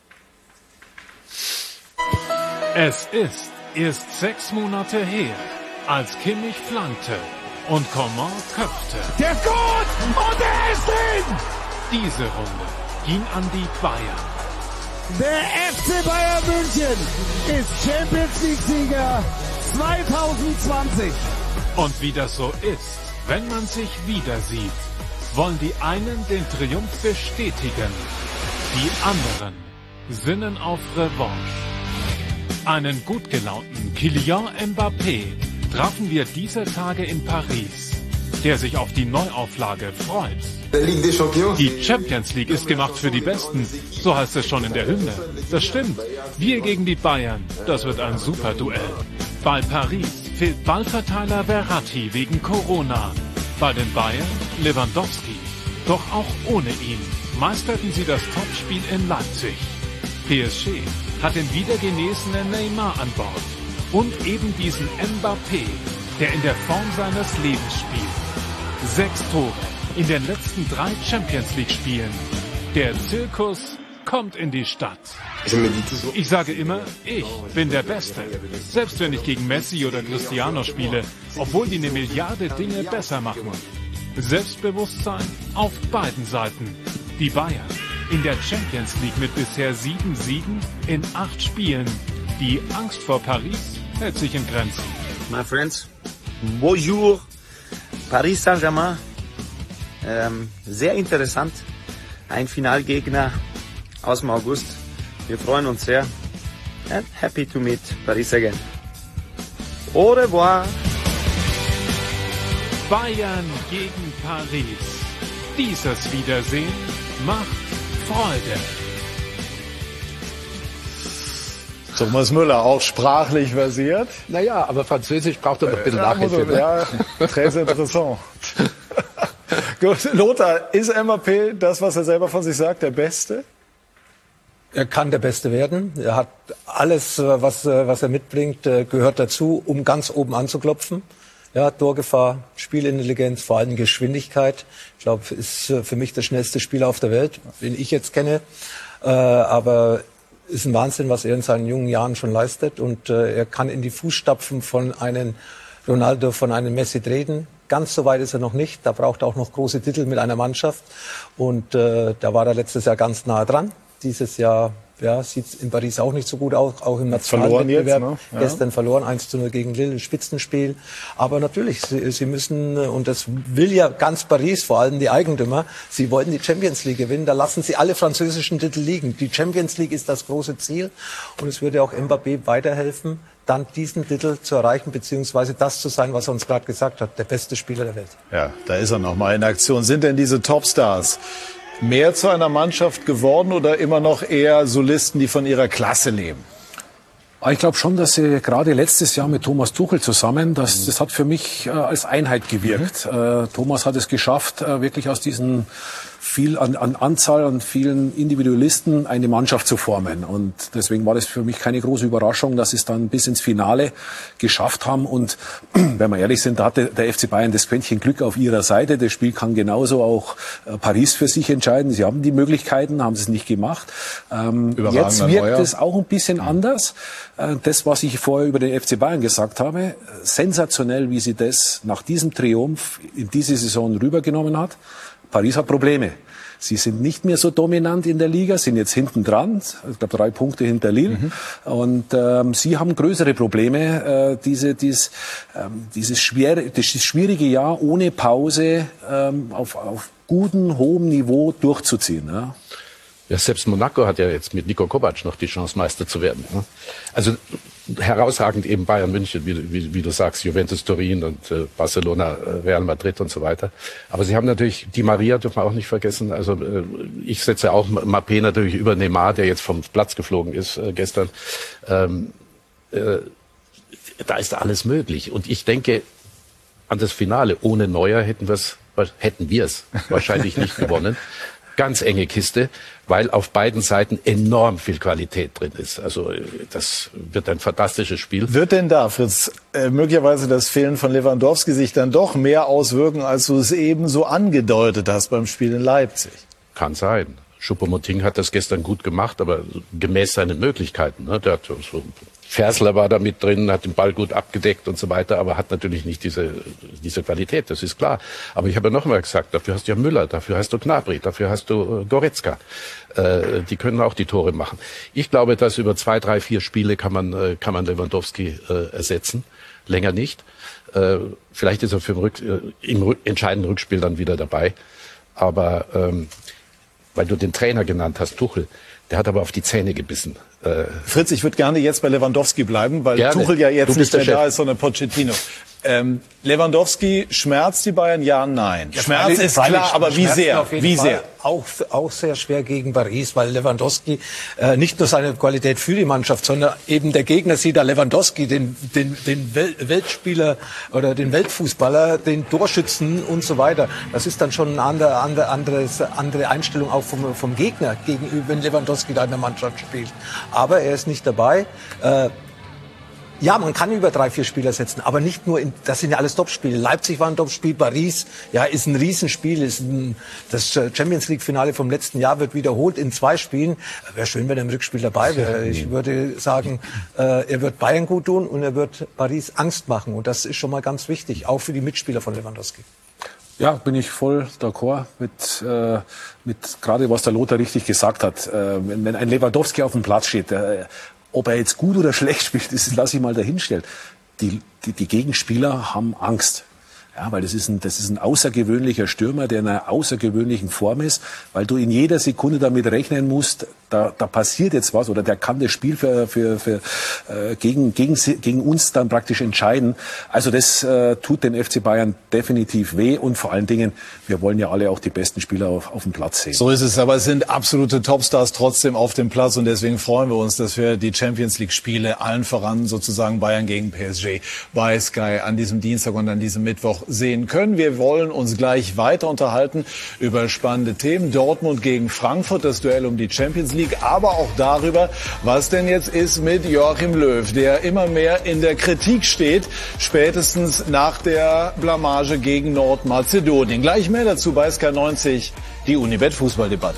Es ist erst 6 Monate her, als Kimmich flankte und Coman köpfte. Der ist gut und der ist drin! Diese Runde ging an die Bayern. Der FC Bayern München ist Champions League-Sieger 2020. Und wie das so ist, wenn man sich wieder sieht, wollen die einen den Triumph bestätigen, die anderen sinnen auf Revanche. Einen gut gelaunten Kylian Mbappé trafen wir dieser Tage in Paris, der sich auf die Neuauflage freut. Die Champions League ist gemacht für die Besten, so heißt es schon in der Hymne. Das stimmt. Wir gegen die Bayern, das wird ein super Duell. Bei Paris fehlt Ballverteiler Verratti wegen Corona. Bei den Bayern Lewandowski. Doch auch ohne ihn meisterten sie das Topspiel in Leipzig. PSG hat den wiedergenesenen Neymar an Bord und eben diesen Mbappé, der in der Form seines Lebens spielt. 6 Tore in den letzten 3 Champions-League-Spielen. Der Zirkus kommt in die Stadt. Ich sage immer, ich bin der Beste. Selbst wenn ich gegen Messi oder Cristiano spiele, obwohl die eine Milliarde Dinge besser machen. Selbstbewusstsein auf beiden Seiten. Die Bayern in der Champions League mit bisher 7 Siegen in 8 Spielen. Die Angst vor Paris hält sich in Grenzen. My friends, bonjour, Paris Saint-Germain. Sehr interessant. Ein Finalgegner aus dem August. Wir freuen uns sehr. And happy to meet Paris again. Au revoir. Bayern gegen Paris. Dieses Wiedersehen macht Freude. Thomas Müller, auch sprachlich versiert. Naja, aber Französisch braucht er noch ein bisschen Nachhilfe. Ja, très interessant. Gut, Lothar, ist Mbappé das, was er selber von sich sagt, der Beste? Er kann der Beste werden. Er hat alles, was er mitbringt, gehört dazu, um ganz oben anzuklopfen. Ja, Torgefahr, Spielintelligenz, vor allem Geschwindigkeit. Ich glaube, ist für mich der schnellste Spieler auf der Welt, den ich jetzt kenne. Aber ist ein Wahnsinn, was er in seinen jungen Jahren schon leistet. Und er kann in die Fußstapfen von einem Ronaldo, von einem Messi treten. Ganz so weit ist er noch nicht. Da braucht er auch noch große Titel mit einer Mannschaft. Und da war er letztes Jahr ganz nah dran. Dieses Jahr sieht es in Paris auch nicht so gut aus, auch im nationalen Wettbewerb. Ne? Ja. Gestern verloren, 1:0 gegen Lille, ein Spitzenspiel. Aber natürlich, sie müssen, und das will ja ganz Paris, vor allem die Eigentümer, sie wollten die Champions League gewinnen, da lassen sie alle französischen Titel liegen. Die Champions League ist das große Ziel und es würde auch Mbappé weiterhelfen, dann diesen Titel zu erreichen, beziehungsweise das zu sein, was er uns gerade gesagt hat, der beste Spieler der Welt. Ja, da ist er nochmal in Aktion. Sind denn diese Topstars mehr zu einer Mannschaft geworden oder immer noch eher Solisten, die von ihrer Klasse leben? Ich glaube schon, dass sie gerade letztes Jahr mit Thomas Tuchel zusammen, das hat für mich als Einheit gewirkt. Thomas hat es geschafft, wirklich aus diesen an Anzahl an vielen Individualisten eine Mannschaft zu formen. Und deswegen war das für mich keine große Überraschung, dass sie es dann bis ins Finale geschafft haben. Und wenn wir ehrlich sind, da hatte der FC Bayern das Quäntchen Glück auf ihrer Seite. Das Spiel kann genauso auch Paris für sich entscheiden. Sie haben die Möglichkeiten, haben es nicht gemacht. Jetzt wirkt es auch ein bisschen anders. Das, was ich vorher über den FC Bayern gesagt habe, sensationell, wie sie das nach diesem Triumph in diese Saison rübergenommen hat. Paris hat Probleme. Sie sind nicht mehr so dominant in der Liga, sind jetzt hinten dran, ich glaube 3 Punkte hinter Lille. Und sie haben größere Probleme, dieses schwierige Jahr ohne Pause auf gutem, hohem Niveau durchzuziehen. Ja. Ja, selbst Monaco hat ja jetzt mit Niko Kovac noch die Chance, Meister zu werden. Also herausragend eben Bayern München, wie du sagst, Juventus Turin und Barcelona, Real Madrid und so weiter. Aber sie haben natürlich, Di Maria dürfen wir auch nicht vergessen. Also ich setze auch Mbappé natürlich über Neymar, der jetzt vom Platz geflogen ist gestern. Da ist alles möglich. Und ich denke, an das Finale ohne Neuer hätten wir es wahrscheinlich nicht gewonnen. Ganz enge Kiste, weil auf beiden Seiten enorm viel Qualität drin ist. Also das wird ein fantastisches Spiel. Wird denn da, Fritz, möglicherweise das Fehlen von Lewandowski sich dann doch mehr auswirken, als du es eben so angedeutet hast beim Spiel in Leipzig? Kann sein. Choupo-Moting hat das gestern gut gemacht, aber gemäß seinen Möglichkeiten. Ne? Der hat so Versler war da mit drin, hat den Ball gut abgedeckt und so weiter, aber hat natürlich nicht diese Qualität, das ist klar. Aber ich habe ja noch mal gesagt, dafür hast du ja Müller, dafür hast du Gnabry, dafür hast du Goretzka. Die können auch die Tore machen. Ich glaube, dass über 2, 3, 4 Spiele kann man Lewandowski ersetzen, länger nicht. Vielleicht ist er im entscheidenden Rückspiel dann wieder dabei. Aber weil du den Trainer genannt hast, Tuchel, der hat aber auf die Zähne gebissen. Fritz, ich würde gerne jetzt bei Lewandowski bleiben, weil Tuchel ja jetzt nicht mehr da ist, sondern Pochettino. Lewandowski schmerzt die Bayern? Ja, nein. Schmerz ist klar, aber wie sehr? Wie sehr? Auch sehr schwer gegen Paris, weil Lewandowski nicht nur seine Qualität für die Mannschaft, sondern eben der Gegner sieht da Lewandowski, den Weltspieler oder den Weltfußballer, den Torschützen und so weiter. Das ist dann schon eine andere Einstellung auch vom Gegner gegenüber, wenn Lewandowski da in der Mannschaft spielt. Aber er ist nicht dabei. Ja, man kann über 3-4 Spieler setzen, aber nicht nur, das sind ja alles Topspiele. Leipzig war ein Topspiel, Paris, ja, ist ein Riesenspiel, das Champions-League-Finale vom letzten Jahr wird wiederholt in 2 Spielen. Wäre schön, wenn er im Rückspiel dabei wäre. Ich würde sagen, er wird Bayern gut tun und er wird Paris Angst machen. Und das ist schon mal ganz wichtig, auch für die Mitspieler von Lewandowski. Ja, bin ich voll d'accord mit gerade was der Lothar richtig gesagt hat. Wenn ein Lewandowski auf dem Platz steht, ob er jetzt gut oder schlecht spielt, das lasse ich mal dahinstellen. Die Gegenspieler haben Angst. Ja, weil das ist ein außergewöhnlicher Stürmer, der in einer außergewöhnlichen Form ist, weil du in jeder Sekunde damit rechnen musst, da passiert jetzt was oder der kann das Spiel gegen uns dann praktisch entscheiden. Also das tut den FC Bayern definitiv weh und vor allen Dingen, wir wollen ja alle auch die besten Spieler auf dem Platz sehen. So ist es, aber es sind absolute Topstars trotzdem auf dem Platz und deswegen freuen wir uns, dass wir die Champions-League-Spiele allen voran sozusagen Bayern gegen PSG bei Sky an diesem Dienstag und an diesem Mittwoch sehen können. Wir wollen uns gleich weiter unterhalten über spannende Themen. Dortmund gegen Frankfurt, das Duell um die Champions League, aber auch darüber, was denn jetzt ist mit Joachim Löw, der immer mehr in der Kritik steht, spätestens nach der Blamage gegen Nordmazedonien. Gleich mehr dazu bei SK90, die Unibet Fußballdebatte.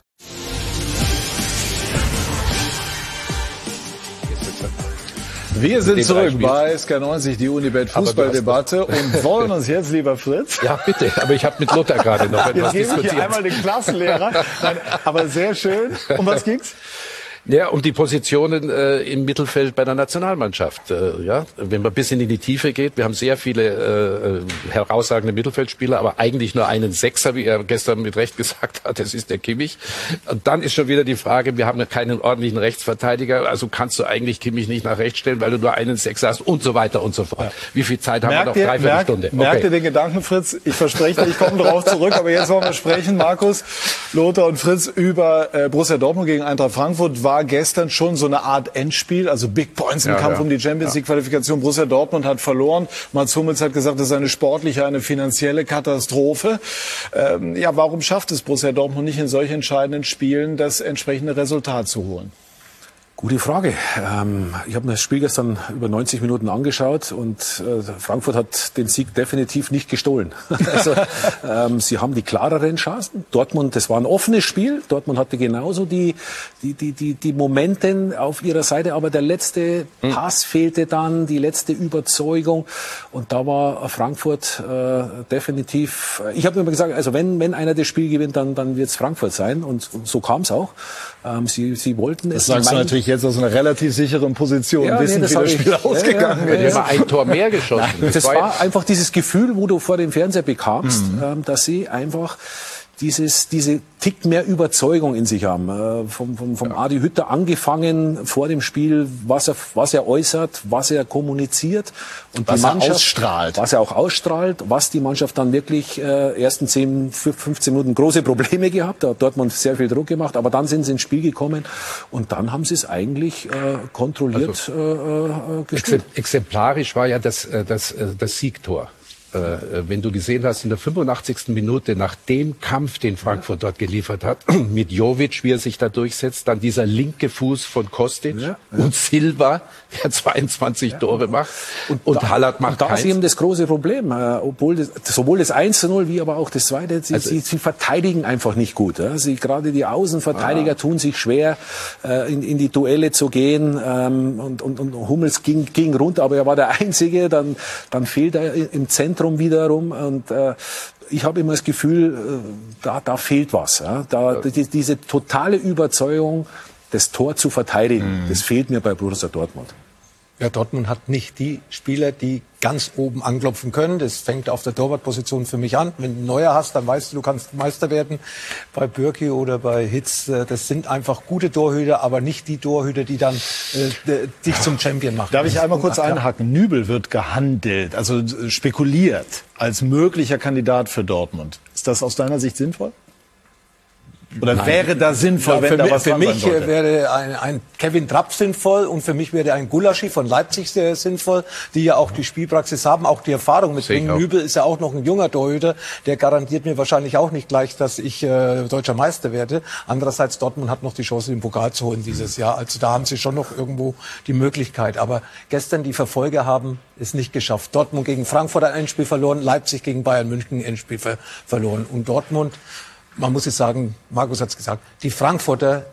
Wir sind zurück bei SK90, die Unibet Fußballdebatte und wollen uns jetzt, lieber Fritz. Ja, bitte, aber ich habe mit Lothar gerade noch etwas diskutiert. Jetzt gebe ich hier einmal den Klassenlehrer. Nein, aber sehr schön. Um was ging's? Ja, um die Positionen im Mittelfeld bei der Nationalmannschaft. Ja, wenn man bis in die Tiefe geht, wir haben sehr viele herausragende Mittelfeldspieler, aber eigentlich nur einen Sechser, wie er gestern mit Recht gesagt hat, das ist der Kimmich. Und dann ist schon wieder die Frage, wir haben ja keinen ordentlichen Rechtsverteidiger, also kannst du eigentlich Kimmich nicht nach rechts stellen, weil du nur einen Sechser hast und so weiter und so fort. Ja. Wie viel Zeit haben wir noch? Dreiviertel Stunde. Merkt ihr den Gedanken, Fritz? Ich verspreche dir, ich komme darauf zurück, aber jetzt wollen wir sprechen, Markus, Lothar und Fritz, über Borussia Dortmund gegen Eintracht Frankfurt. War gestern schon so eine Art Endspiel, also Big Points im Kampf um die Champions-League-Qualifikation. Borussia Dortmund hat verloren. Mats Hummels hat gesagt, das ist eine sportliche, eine finanzielle Katastrophe. Warum schafft es Borussia Dortmund nicht in solch entscheidenden Spielen, das entsprechende Resultat zu holen? Gute Frage. Ich habe mir das Spiel gestern über 90 Minuten angeschaut und Frankfurt hat den Sieg definitiv nicht gestohlen. Also, sie haben die klareren Chancen. Dortmund, das war ein offenes Spiel. Dortmund hatte genauso die Momente auf ihrer Seite, aber der letzte Pass fehlte dann, die letzte Überzeugung. Und da war Frankfurt definitiv. Ich habe immer gesagt, also wenn einer das Spiel gewinnt, dann wird es Frankfurt sein. Und so kam es auch. Sie wollten es. Das sagst du natürlich jetzt aus einer relativ sicheren Position, wissen, wie das Spiel ausgegangen wird. Wir haben ein Tor mehr geschossen. Nein, das war einfach dieses Gefühl, wo du vor dem Fernseher bekamst, dass sie einfach diese Tick mehr Überzeugung in sich haben. Vom Adi Hütter angefangen vor dem Spiel, was er äußert, was er kommuniziert und was die Mannschaft ausstrahlt. Was er auch ausstrahlt, was die Mannschaft dann wirklich ersten 10, 15 Minuten große Probleme gehabt, da hat Dortmund sehr viel Druck gemacht, aber dann sind sie ins Spiel gekommen und dann haben sie es eigentlich kontrolliert gespielt. Exemplarisch war ja das Siegtor. Wenn du gesehen hast, in der 85. Minute nach dem Kampf, den Frankfurt dort geliefert hat, mit Jovic, wie er sich da durchsetzt, dann dieser linke Fuß von Kostic und Silva, der 22 Tore macht und Haaland macht keins. Da ist eben das große Problem, sowohl das 1:0 wie aber auch das zweite, sie verteidigen einfach nicht gut. Ja? Gerade die Außenverteidiger tun sich schwer, in die Duelle zu gehen und Hummels ging runter, aber er war der Einzige, dann fehlt er im Zentrum wiederum und ich habe immer das Gefühl, da fehlt was. Ja? Diese totale Überzeugung, das Tor zu verteidigen, das fehlt mir bei Borussia Dortmund. Ja, Dortmund hat nicht die Spieler, die ganz oben anklopfen können. Das fängt auf der Torwartposition für mich an. Wenn du einen Neuer hast, dann weißt du, du kannst Meister werden. Bei Bürki oder bei Hitz, das sind einfach gute Torhüter, aber nicht die Torhüter, die dann dich zum Champion machen. Darf ich einmal kurz einhaken? Nübel wird gehandelt, also spekuliert als möglicher Kandidat für Dortmund. Ist das aus deiner Sicht sinnvoll? Oder Nein. Wäre das sinnvoll, wenn da was dran sein sollte? Für mich wäre ein Kevin Trapp sinnvoll und für mich wäre ein Gulaschi von Leipzig sehr sinnvoll, die ja auch die Spielpraxis haben, auch die Erfahrung mitbringen. Nübel ist ja auch noch ein junger Torhüter, der garantiert mir wahrscheinlich auch nicht gleich, dass ich deutscher Meister werde. Andererseits, Dortmund hat noch die Chance, den Pokal zu holen dieses Jahr. Also da haben sie schon noch irgendwo die Möglichkeit. Aber gestern die Verfolger haben es nicht geschafft. Dortmund gegen Frankfurt ein Endspiel verloren, Leipzig gegen Bayern München ein Endspiel verloren. Und Dortmund, man muss jetzt sagen, Markus hat es gesagt, die Frankfurter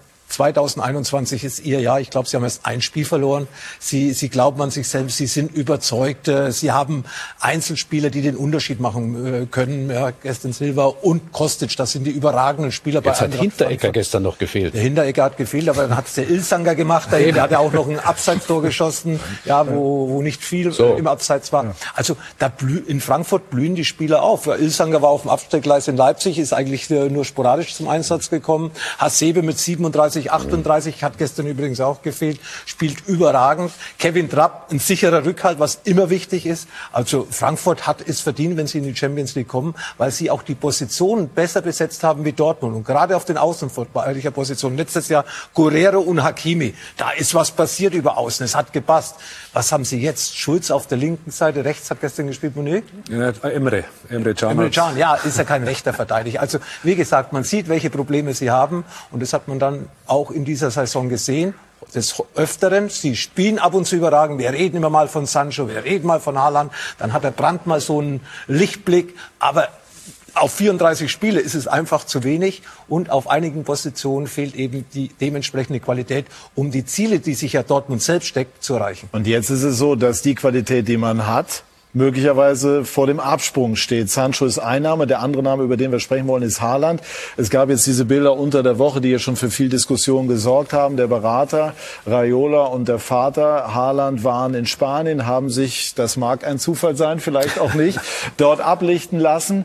2021 ist ihr Jahr. Ich glaube, sie haben erst ein Spiel verloren. Sie glauben an sich selbst, sie sind überzeugt. Sie haben Einzelspieler, die den Unterschied machen können. Ja, Gaston Silva und Kostic, das sind die überragenden Spieler. Jetzt hat Hinteregger gestern noch gefehlt. Der Hinteregger hat gefehlt, aber dann hat es der Ilsanker gemacht. Der hat ja auch noch ein Abseitstor geschossen, ja, wo nicht viel im Abseits war. Also in Frankfurt blühen die Spieler auf. Ilsanker war auf dem Abstellgleis in Leipzig, ist eigentlich nur sporadisch zum Einsatz gekommen. Hasebe mit 37, 38, hat gestern übrigens auch gefehlt, spielt überragend. Kevin Trapp, ein sicherer Rückhalt, was immer wichtig ist. Also Frankfurt hat es verdient, wenn sie in die Champions League kommen, weil sie auch die Positionen besser besetzt haben wie Dortmund. Und gerade auf den außenverteidiger Positionen. Letztes Jahr Guerrero und Hakimi. Da ist was passiert über Außen. Es hat gepasst. Was haben sie jetzt? Schulz auf der linken Seite, rechts hat gestern gespielt, Monier? Ja, Emre Can. Ja, ist ja kein rechter Verteidiger. Also wie gesagt, man sieht, welche Probleme sie haben. Und das hat man dann auch in dieser Saison gesehen. Des Öfteren, sie spielen ab und zu überragend. Wir reden immer mal von Sancho, wir reden mal von Haaland. Dann hat der Brandt mal so einen Lichtblick. Aber auf 34 Spiele ist es einfach zu wenig. Und auf einigen Positionen fehlt eben die dementsprechende Qualität, um die Ziele, die sich ja Dortmund selbst steckt, zu erreichen. Und jetzt ist es so, dass die Qualität, die man hat, möglicherweise vor dem Absprung steht. Sancho ist ein Name, der andere Name, über den wir sprechen wollen, ist Haaland. Es gab jetzt diese Bilder unter der Woche, die ja schon für viel Diskussion gesorgt haben. Der Berater Raiola und der Vater Haaland waren in Spanien, haben sich, das mag ein Zufall sein, vielleicht auch nicht, dort ablichten lassen.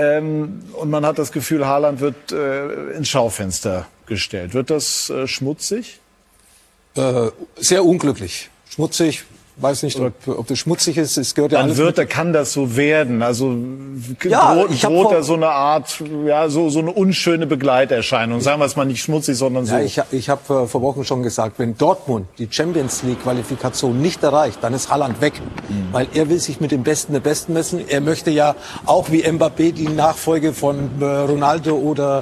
Und man hat das Gefühl, Haaland wird ins Schaufenster gestellt. Wird das schmutzig? Sehr unglücklich. Schmutzig. Weiß nicht, ob das schmutzig ist. Es gehört ja alles. Kann das so werden? Also droht da so eine Art, ja, so eine unschöne Begleiterscheinung. Sagen wir es mal nicht schmutzig, sondern so. Ja, ich habe vor Wochen schon gesagt, wenn Dortmund die Champions League Qualifikation nicht erreicht, dann ist Haaland weg, weil er will sich mit dem Besten der Besten messen. Er möchte ja auch wie Mbappé die Nachfolge von Ronaldo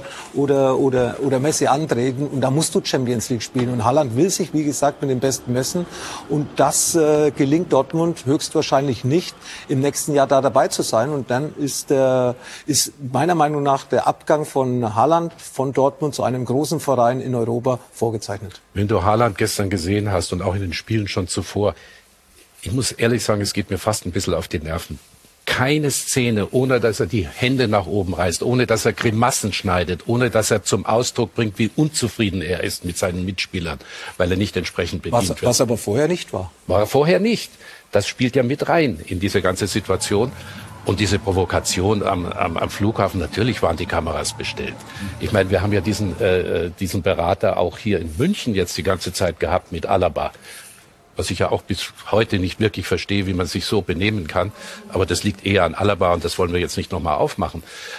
oder Messi antreten, und da musst du Champions League spielen, und Haaland will sich, wie gesagt, mit dem Besten messen, und das gelingt Dortmund höchstwahrscheinlich nicht, im nächsten Jahr da dabei zu sein. Und dann ist meiner Meinung nach der Abgang von Haaland von Dortmund zu einem großen Verein in Europa vorgezeichnet. Wenn du Haaland gestern gesehen hast und auch in den Spielen schon zuvor, ich muss ehrlich sagen, es geht mir fast ein bisschen auf die Nerven. Keine Szene, ohne dass er die Hände nach oben reißt, ohne dass er Grimassen schneidet, ohne dass er zum Ausdruck bringt, wie unzufrieden er ist mit seinen Mitspielern, weil er nicht entsprechend bedient wird. Was aber vorher nicht war. War er vorher nicht. Das spielt ja mit rein in diese ganze Situation. Und diese Provokation am Flughafen, natürlich waren die Kameras bestellt. Ich meine, wir haben ja diesen Berater auch hier in München jetzt die ganze Zeit gehabt mit Alaba. Was ich ja auch bis heute nicht wirklich verstehe, wie man sich so benehmen kann. Aber das liegt eher an Alaba, und das wollen wir jetzt nicht nochmal aufmachen.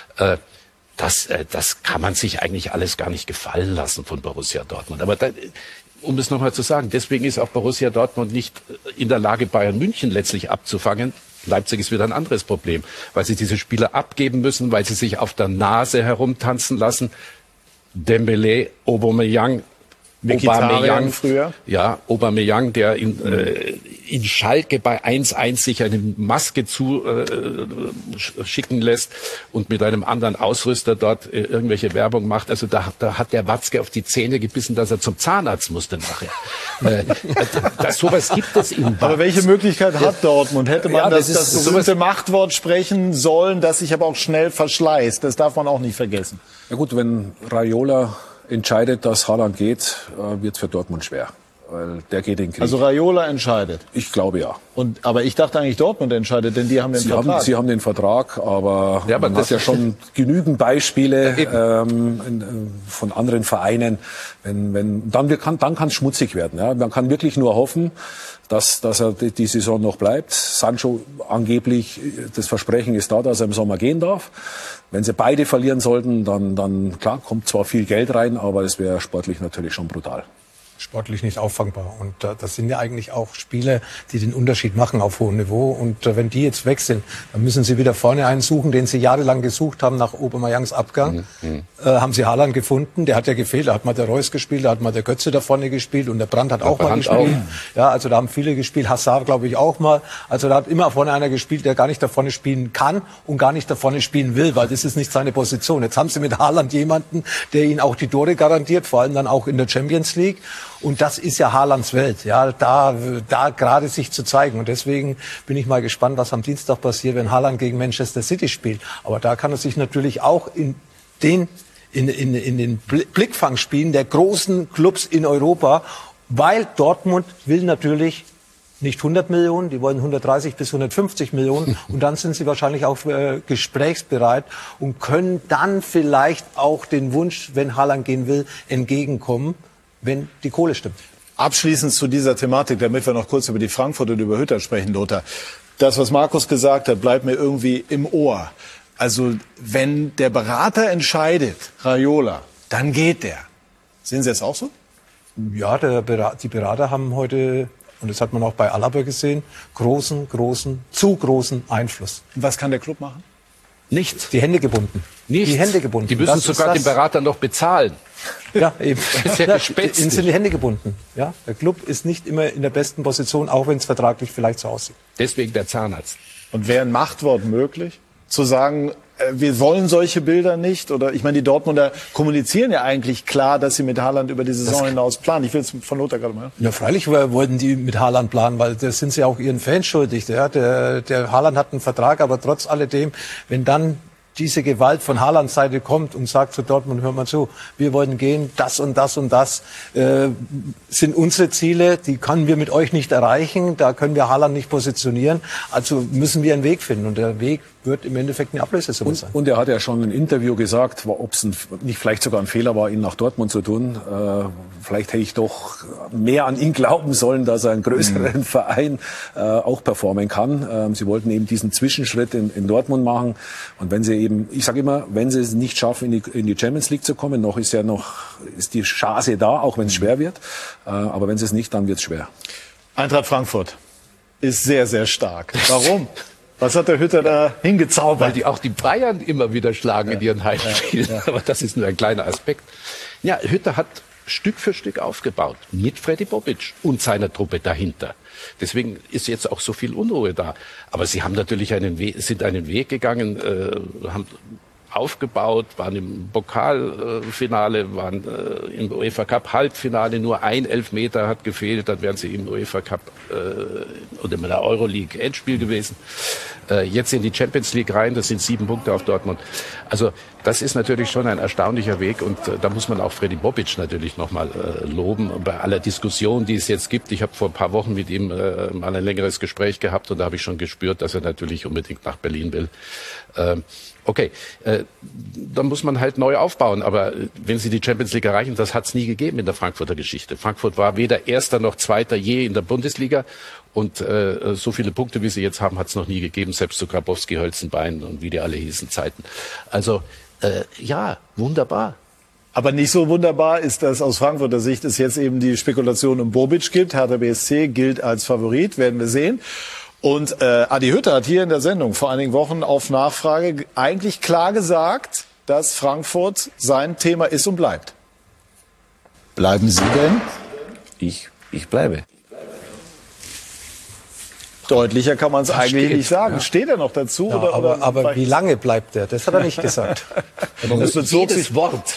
Das kann man sich eigentlich alles gar nicht gefallen lassen von Borussia Dortmund. Aber um es nochmal zu sagen, deswegen ist auch Borussia Dortmund nicht in der Lage, Bayern München letztlich abzufangen. Leipzig ist wieder ein anderes Problem, weil sie diese Spieler abgeben müssen, weil sie sich auf der Nase herumtanzen lassen. Dembélé, Aubameyang, früher. Ja, Aubameyang, der in Schalke bei 1-1 sich eine Maske schicken lässt und mit einem anderen Ausrüster dort irgendwelche Werbung macht. Also da hat der Watzke auf die Zähne gebissen, dass er zum Zahnarzt musste nachher. Sowas gibt es ihm. Aber welche Möglichkeit hat Dortmund? Hätte man das berühmte Machtwort sprechen sollen, das sich aber auch schnell verschleißt. Das darf man auch nicht vergessen. Ja gut, wenn Raiola entscheidet, dass Haaland geht, wird es für Dortmund schwer. Weil der geht in den Krieg. Also Raiola entscheidet? Ich glaube ja. Aber ich dachte eigentlich Dortmund entscheidet, denn die haben den Vertrag. Sie haben den Vertrag, aber man hat ja schon genügend Beispiele von anderen Vereinen. Dann kann es schmutzig werden. Ja. Man kann wirklich nur hoffen, dass er die Saison noch bleibt. Sancho angeblich, das Versprechen ist da, dass er im Sommer gehen darf. Wenn sie beide verlieren sollten, dann klar, kommt zwar viel Geld rein, aber es wäre sportlich natürlich schon brutal. Sportlich nicht auffangbar. Und das sind ja eigentlich auch Spieler, die den Unterschied machen auf hohem Niveau. Und wenn die jetzt weg sind, dann müssen sie wieder vorne einen suchen, den sie jahrelang gesucht haben nach Aubameyangs Abgang. Haben sie Haaland gefunden, der hat ja gefehlt. Da hat mal der Reus gespielt, da hat mal der Götze da vorne gespielt und der Brandt hat auch mal gespielt. Ja, also da haben viele gespielt. Hazard, glaube ich, auch mal. Also da hat immer vorne einer gespielt, der gar nicht da vorne spielen kann und gar nicht da vorne spielen will, weil das ist nicht seine Position. Jetzt haben sie mit Haaland jemanden, der ihnen auch die Tore garantiert, vor allem dann auch in der Champions League. Und das ist ja Haalands Welt, ja, da gerade sich zu zeigen. Und deswegen bin ich mal gespannt, was am Dienstag passiert, wenn Haaland gegen Manchester City spielt. Aber da kann er sich natürlich auch in den Blickfang spielen der großen Clubs in Europa, weil Dortmund will natürlich nicht 100 Millionen, die wollen 130 bis 150 Millionen. Und dann sind sie wahrscheinlich auch gesprächsbereit und können dann vielleicht auch den Wunsch, wenn Haaland gehen will, entgegenkommen, wenn die Kohle stimmt. Abschließend zu dieser Thematik, damit wir noch kurz über die Frankfurt und über Hütter sprechen, Lothar. Das, was Markus gesagt hat, bleibt mir irgendwie im Ohr. Also, wenn der Berater entscheidet, Raiola, dann geht der. Sehen Sie das auch so? Ja, die Berater haben heute, und das hat man auch bei Alaba gesehen, zu großen Einfluss. Und was kann der Club machen? Nichts. Die Hände gebunden. Nichts. Die Hände gebunden. Die müssen sogar den Berater noch bezahlen. Ja, eben. Das ist ja gespenstisch. Ihnen sind die Hände gebunden. Ja, der Club ist nicht immer in der besten Position, auch wenn es vertraglich vielleicht so aussieht. Deswegen der Zahnarzt. Und wäre ein Machtwort möglich? Zu sagen, wir wollen solche Bilder nicht? Oder ich meine, die Dortmunder kommunizieren ja eigentlich klar, dass sie mit Haaland über die Saison hinaus planen. Ich will es von Lothar gerade mal. Ja, freilich wollten die mit Haaland planen, weil das sind sie auch ihren Fans schuldig. Ja, der Haaland hat einen Vertrag, aber trotz alledem, wenn dann diese Gewalt von Haalands Seite kommt und sagt zu Dortmund, hör mal zu, wir wollen gehen, das und das und das sind unsere Ziele, die können wir mit euch nicht erreichen, da können wir Haaland nicht positionieren, also müssen wir einen Weg finden und der Weg wird im Endeffekt eine Ablösesumme sein. Und er hat ja schon im Interview gesagt, ob es nicht vielleicht sogar ein Fehler war, ihn nach Dortmund zu tun. Vielleicht hätte ich doch mehr an ihn glauben sollen, dass er einen größeren Verein auch performen kann. Sie wollten eben diesen Zwischenschritt in Dortmund machen. Und wenn sie eben, ich sage immer, wenn sie es nicht schaffen, in die Champions League zu kommen, ist die Chance da, auch wenn es schwer wird. Aber wenn sie es nicht, dann wird es schwer. Eintracht Frankfurt ist sehr, sehr stark. Warum? Was hat der Hütter da hingezaubert? Weil die auch die Bayern immer wieder schlagen in ihren Heimspielen. Ja. Aber das ist nur ein kleiner Aspekt. Ja, Hütter hat Stück für Stück aufgebaut. Mit Freddy Bobic und seiner Truppe dahinter. Deswegen ist jetzt auch so viel Unruhe da. Aber sie haben natürlich sind einen Weg gegangen, haben aufgebaut, waren im Pokalfinale, waren im UEFA Cup Halbfinale, nur ein Elfmeter hat gefehlt, dann wären sie im UEFA Cup oder in der Euroleague Endspiel gewesen. Jetzt in die Champions League rein, das sind 7 Punkte auf Dortmund. Also das ist natürlich schon ein erstaunlicher Weg und da muss man auch Freddy Bobic natürlich nochmal loben. Bei aller Diskussion, die es jetzt gibt, ich habe vor ein paar Wochen mit ihm mal ein längeres Gespräch gehabt und da habe ich schon gespürt, dass er natürlich unbedingt nach Berlin will. Okay, dann muss man halt neu aufbauen. Aber wenn sie die Champions League erreichen, das hat es nie gegeben in der Frankfurter Geschichte. Frankfurt war weder Erster noch Zweiter je in der Bundesliga. Und so viele Punkte, wie sie jetzt haben, hat es noch nie gegeben. Selbst zu Grabowski, Hölzenbein und wie die alle hießen Zeiten. Also ja, wunderbar. Aber nicht so wunderbar ist, dass aus Frankfurter Sicht es jetzt eben die Spekulation um Bobic gibt. Hertha BSC gilt als Favorit, werden wir sehen. Und Adi Hütter hat hier in der Sendung vor einigen Wochen auf Nachfrage eigentlich klar gesagt, dass Frankfurt sein Thema ist und bleibt. Bleiben Sie denn? Ich bleibe. Deutlicher kann man es eigentlich nicht sagen. Steht er noch dazu? Ja, aber wie lange bleibt er? Das hat er nicht gesagt. Es bezog sich Wort.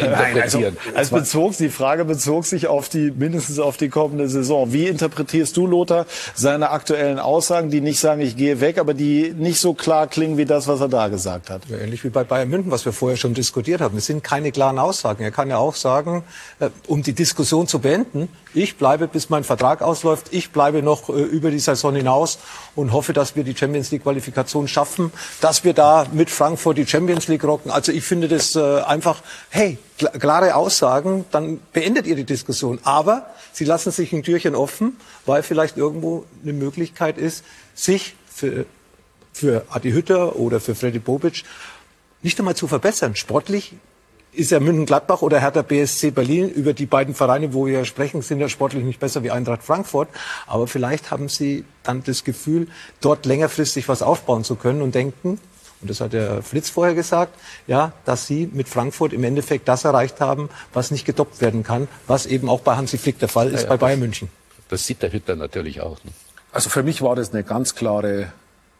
Die Frage bezog sich mindestens auf die kommende Saison. Wie interpretierst du, Lothar, seine aktuellen Aussagen, die nicht sagen, ich gehe weg, aber die nicht so klar klingen wie das, was er da gesagt hat? Ja, ähnlich wie bei Bayern München, was wir vorher schon diskutiert haben. Es sind keine klaren Aussagen. Er kann ja auch sagen, um die Diskussion zu beenden, ich bleibe, bis mein Vertrag ausläuft, ich bleibe noch über die Saison hinaus und hoffe, dass wir die Champions-League-Qualifikation schaffen, dass wir da mit Frankfurt die Champions League rocken. Also ich finde das einfach, hey, klare Aussagen, dann beendet ihr die Diskussion. Aber sie lassen sich ein Türchen offen, weil vielleicht irgendwo eine Möglichkeit ist, sich für Adi Hütter oder für Freddy Bobic nicht einmal zu verbessern. Sportlich ist ja Mönchengladbach oder Hertha BSC Berlin, über die beiden Vereine, wo wir sprechen, sind ja sportlich nicht besser wie Eintracht Frankfurt. Aber vielleicht haben sie dann das Gefühl, dort längerfristig was aufbauen zu können und denken, und das hat der Fritz vorher gesagt, ja, dass sie mit Frankfurt im Endeffekt das erreicht haben, was nicht getoppt werden kann, was eben auch bei Hansi Flick der Fall ist, bei Bayern München. Das sieht der Hütter natürlich auch. Ne? Also für mich war das eine ganz klare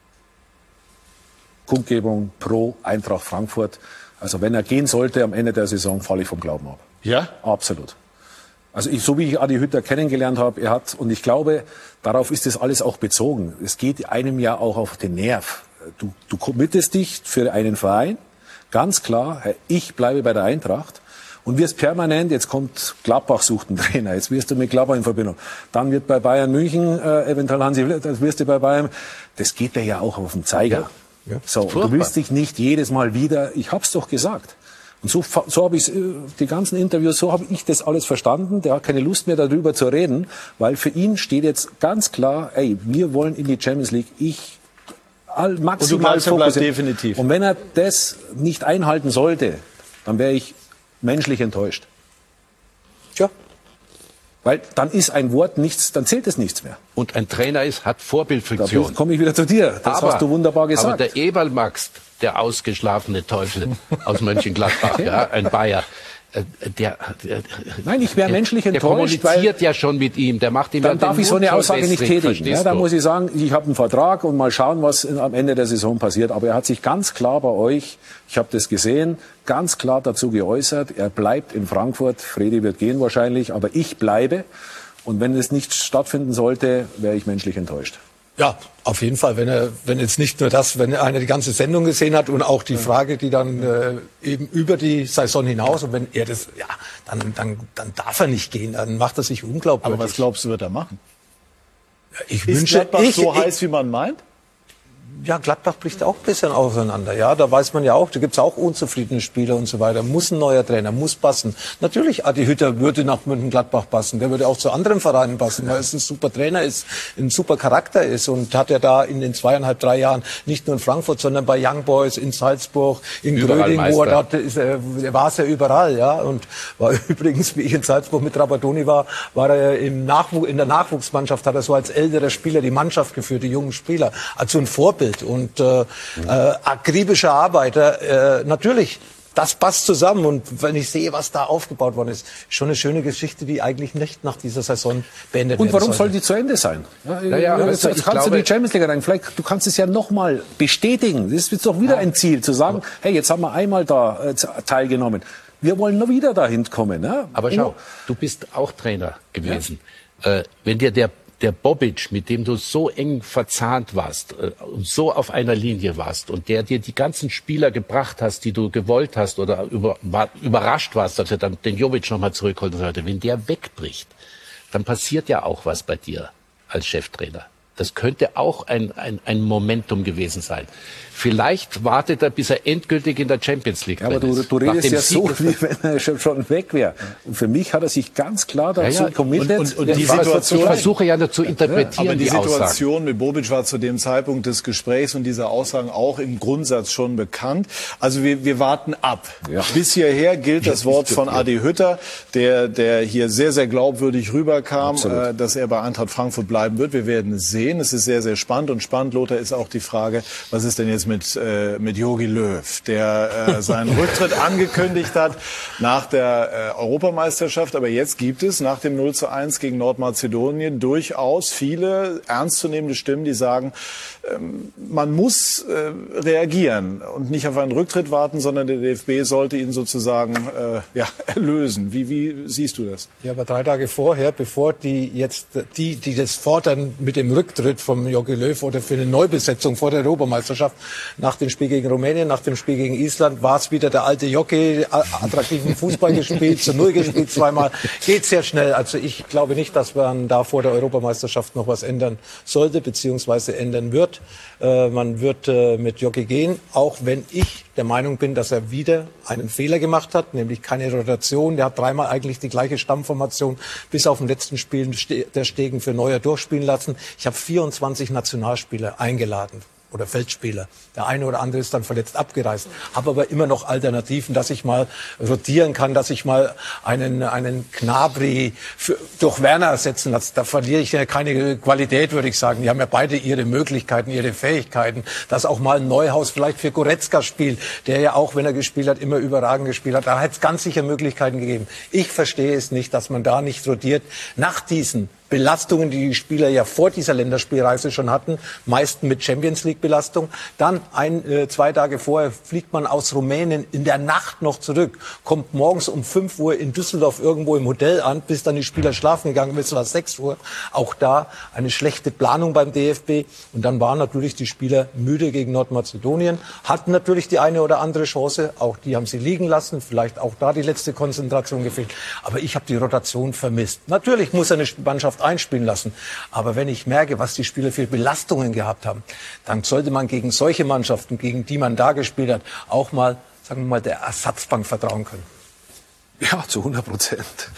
Kundgebung pro Eintracht Frankfurt. Also wenn er gehen sollte am Ende der Saison, falle ich vom Glauben ab. Ja? Absolut. Also so wie ich Adi Hütter kennengelernt habe, und ich glaube, darauf ist das alles auch bezogen. Es geht einem ja auch auf den Nerv. Du committest dich für einen Verein, ganz klar, ich bleibe bei der Eintracht und wirst permanent, jetzt kommt Gladbach sucht einen Trainer, jetzt wirst du mit Gladbach in Verbindung, dann wird bei Bayern München, eventuell Hansi, das wirst du bei Bayern, das geht dir ja auch auf den Zeiger. Ja. So, und du willst dich nicht jedes Mal wieder, ich hab's doch gesagt. Und so habe ich die ganzen Interviews, so habe ich das alles verstanden. Der hat keine Lust mehr darüber zu reden, weil für ihn steht jetzt ganz klar, wir wollen in die Champions League. Maximal bleibt definitiv. Und wenn er das nicht einhalten sollte, dann wäre ich menschlich enttäuscht. Tja. Weil dann ist ein Wort nichts, dann zählt es nichts mehr. Und ein Trainer hat Vorbildfunktion. Da komme ich wieder zu dir. Das hast du wunderbar gesagt. Aber der Eberl Max, der ausgeschlafene Teufel aus Mönchengladbach, ja, ein Bayer, Nein, ich wäre menschlich enttäuscht. Der kommuniziert ja schon mit ihm, der macht ihm dann darf ich so eine Aussage nicht tätigen. Ja, da muss ich sagen, ich habe einen Vertrag und mal schauen, was am Ende der Saison passiert. Aber er hat sich ganz klar bei euch, ich habe das gesehen, ganz klar dazu geäußert, er bleibt in Frankfurt. Fredi wird gehen wahrscheinlich, aber ich bleibe. Und wenn es nicht stattfinden sollte, wäre ich menschlich enttäuscht. Ja, auf jeden Fall. Wenn jetzt nicht nur das, wenn einer die ganze Sendung gesehen hat und auch die Frage, die dann eben über die Saison hinaus, und wenn er das, ja, dann darf er nicht gehen, dann macht er sich unglaubwürdig. Aber was glaubst du, wird er machen? Ja, ich ist wünsche, Gladbach so heiß, wie man meint? Ja, Gladbach bricht auch ein bisschen auseinander. Ja, da weiß man ja auch, da gibt's auch unzufriedene Spieler und so weiter. Muss ein neuer Trainer, muss passen. Natürlich, Adi Hütter würde nach Mönchengladbach passen. Der würde auch zu anderen Vereinen passen, weil es ein super Trainer ist, ein super Charakter ist und hat ja da in den 2,5, 3 Jahren nicht nur in Frankfurt, sondern bei Young Boys, in Salzburg, in Gröding, wo er war es ja überall, ja. Und war übrigens, wie ich in Salzburg mit Trapattoni war er in der Nachwuchsmannschaft, hat er so als älterer Spieler die Mannschaft geführt, die jungen Spieler. Also ein Vorbild. Und akribischer Arbeiter, natürlich, das passt zusammen. Und wenn ich sehe, was da aufgebaut worden ist, schon eine schöne Geschichte, die eigentlich nicht nach dieser Saison beendet werden Und warum soll die zu Ende sein? Jetzt kannst du die Champions League rein. Vielleicht, du kannst es ja nochmal bestätigen. Das ist doch wieder ein Ziel, zu sagen, hey, jetzt haben wir einmal da teilgenommen. Wir wollen noch wieder dahin kommen. Ne? Aber schau, du bist auch Trainer gewesen. Ja. Wenn dir der Bobic, mit dem du so eng verzahnt warst und so auf einer Linie warst und der dir die ganzen Spieler gebracht hast, die du gewollt hast oder überrascht warst, dass er dann den Jovic nochmal zurückholen sollte, wenn der wegbricht, dann passiert ja auch was bei dir als Cheftrainer. Das könnte auch ein Momentum gewesen sein. Vielleicht wartet er, bis er endgültig in der Champions League aber du redest ja so, wie wenn er schon weg wäre. Und für mich hat er sich ganz klar dazu committed. Und die Situation, ich versuche ja nur zu interpretieren, aber die Situation Aussagen. mit Bobic war zu dem Zeitpunkt des Gesprächs und dieser Aussagen auch im Grundsatz schon bekannt. Also wir warten ab. Ja. Bis hierher gilt das Wort von Adi Hütter, der hier sehr, sehr glaubwürdig rüberkam, dass er bei Eintracht Frankfurt bleiben wird. Wir werden es sehen. sehen. Es ist sehr, sehr spannend. Und spannend, Lothar, ist auch die Frage, was ist denn jetzt mit Jogi Löw, der seinen Rücktritt angekündigt hat nach der Europameisterschaft. Aber jetzt gibt es nach dem 0:1 gegen Nordmazedonien durchaus viele ernstzunehmende Stimmen, die sagen, man muss reagieren und nicht auf einen Rücktritt warten, sondern der DFB sollte ihn sozusagen erlösen. Wie siehst du das? Ja, aber 3 Tage vorher, bevor die das fordern mit dem Rücktritt von Jogi Löw oder für eine Neubesetzung vor der Europameisterschaft, nach dem Spiel gegen Rumänien, nach dem Spiel gegen Island, war es wieder der alte Jogi, attraktiven Fußball gespielt, zu 0 gespielt zweimal. Geht sehr schnell. Also ich glaube nicht, dass man da vor der Europameisterschaft noch was ändern sollte, beziehungsweise ändern wird. Man wird mit Jogi gehen, auch wenn ich der Meinung bin, dass er wieder einen Fehler gemacht hat, nämlich keine Rotation. Der hat 3-mal eigentlich die gleiche Stammformation bis auf den letzten Spiel der Stegen für Neuer durchspielen lassen. Ich habe 24 Nationalspieler eingeladen oder Feldspieler. Der eine oder andere ist dann verletzt abgereist. Habe aber immer noch Alternativen, dass ich mal rotieren kann, dass ich mal einen Gnabry durch Werner ersetzen lasse. Da verliere ich ja keine Qualität, würde ich sagen. Die haben ja beide ihre Möglichkeiten, ihre Fähigkeiten. Dass auch mal ein Neuhaus vielleicht für Goretzka spielt, der ja auch, wenn er gespielt hat, immer überragend gespielt hat. Da hat es ganz sicher Möglichkeiten gegeben. Ich verstehe es nicht, dass man da nicht rotiert. Nach diesen Belastungen, die Spieler ja vor dieser Länderspielreise schon hatten, meisten mit Champions-League-Belastung. Dann 2 Tage vorher fliegt man aus Rumänien in der Nacht noch zurück, kommt morgens um 5 Uhr in Düsseldorf irgendwo im Hotel an, bis dann die Spieler schlafen gegangen sind, war 6 Uhr. Auch da eine schlechte Planung beim DFB. Und dann waren natürlich die Spieler müde gegen Nordmazedonien, hatten natürlich die eine oder andere Chance, auch die haben sie liegen lassen, vielleicht auch da die letzte Konzentration gefehlt. Aber ich habe die Rotation vermisst. Natürlich muss eine Mannschaft einspielen lassen. Aber wenn ich merke, was die Spieler für Belastungen gehabt haben, dann sollte man gegen solche Mannschaften, gegen die man da gespielt hat, auch mal, sagen wir mal, der Ersatzbank vertrauen können. Ja, zu 100%.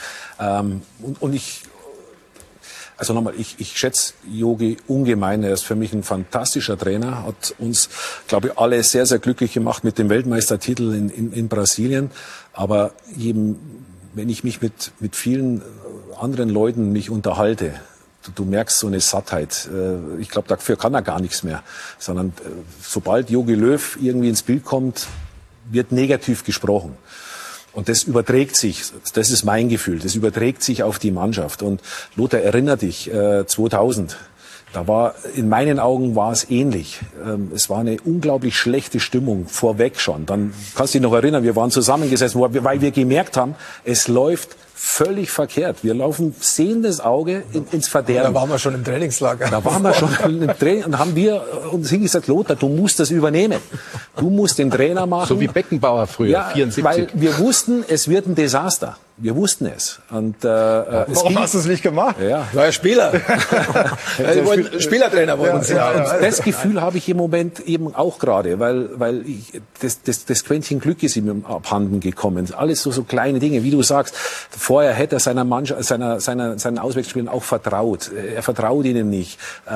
Ich schätze Jogi ungemein. Er ist für mich ein fantastischer Trainer, hat uns, glaube ich, alle sehr, sehr glücklich gemacht mit dem Weltmeistertitel in Brasilien. Aber wenn ich mich mit vielen anderen Leuten unterhalte, du merkst so eine Sattheit. Ich glaube, dafür kann er gar nichts mehr. Sondern sobald Jogi Löw irgendwie ins Bild kommt, wird negativ gesprochen. Und das überträgt sich, das ist mein Gefühl, das überträgt sich auf die Mannschaft. Und Lothar, erinner dich, 2000, in meinen Augen war es ähnlich. Es war eine unglaublich schlechte Stimmung vorweg schon. Dann kannst du dich noch erinnern, wir waren zusammengesessen, weil wir gemerkt haben, es läuft völlig verkehrt. Wir laufen sehendes Auge ins Verderben. Da waren wir schon im Trainingslager. Da waren wir schon im Training und haben wir uns hingesagt, Lothar, du musst das übernehmen. Du musst den Trainer machen. So wie Beckenbauer früher, ja, 74. Weil wir wussten, es wird ein Desaster. Wir wussten es. Und, warum hast du es nicht gemacht? Ja. War ja Spieler. Spielertrainer wollten Sie. Und das Gefühl habe ich im Moment eben auch gerade, weil das Quäntchen Glück ist ihm abhanden gekommen. Alles so kleine Dinge, wie du sagst. Vorher hätte er seinen Auswechselspielern auch vertraut. Er vertraut ihnen nicht.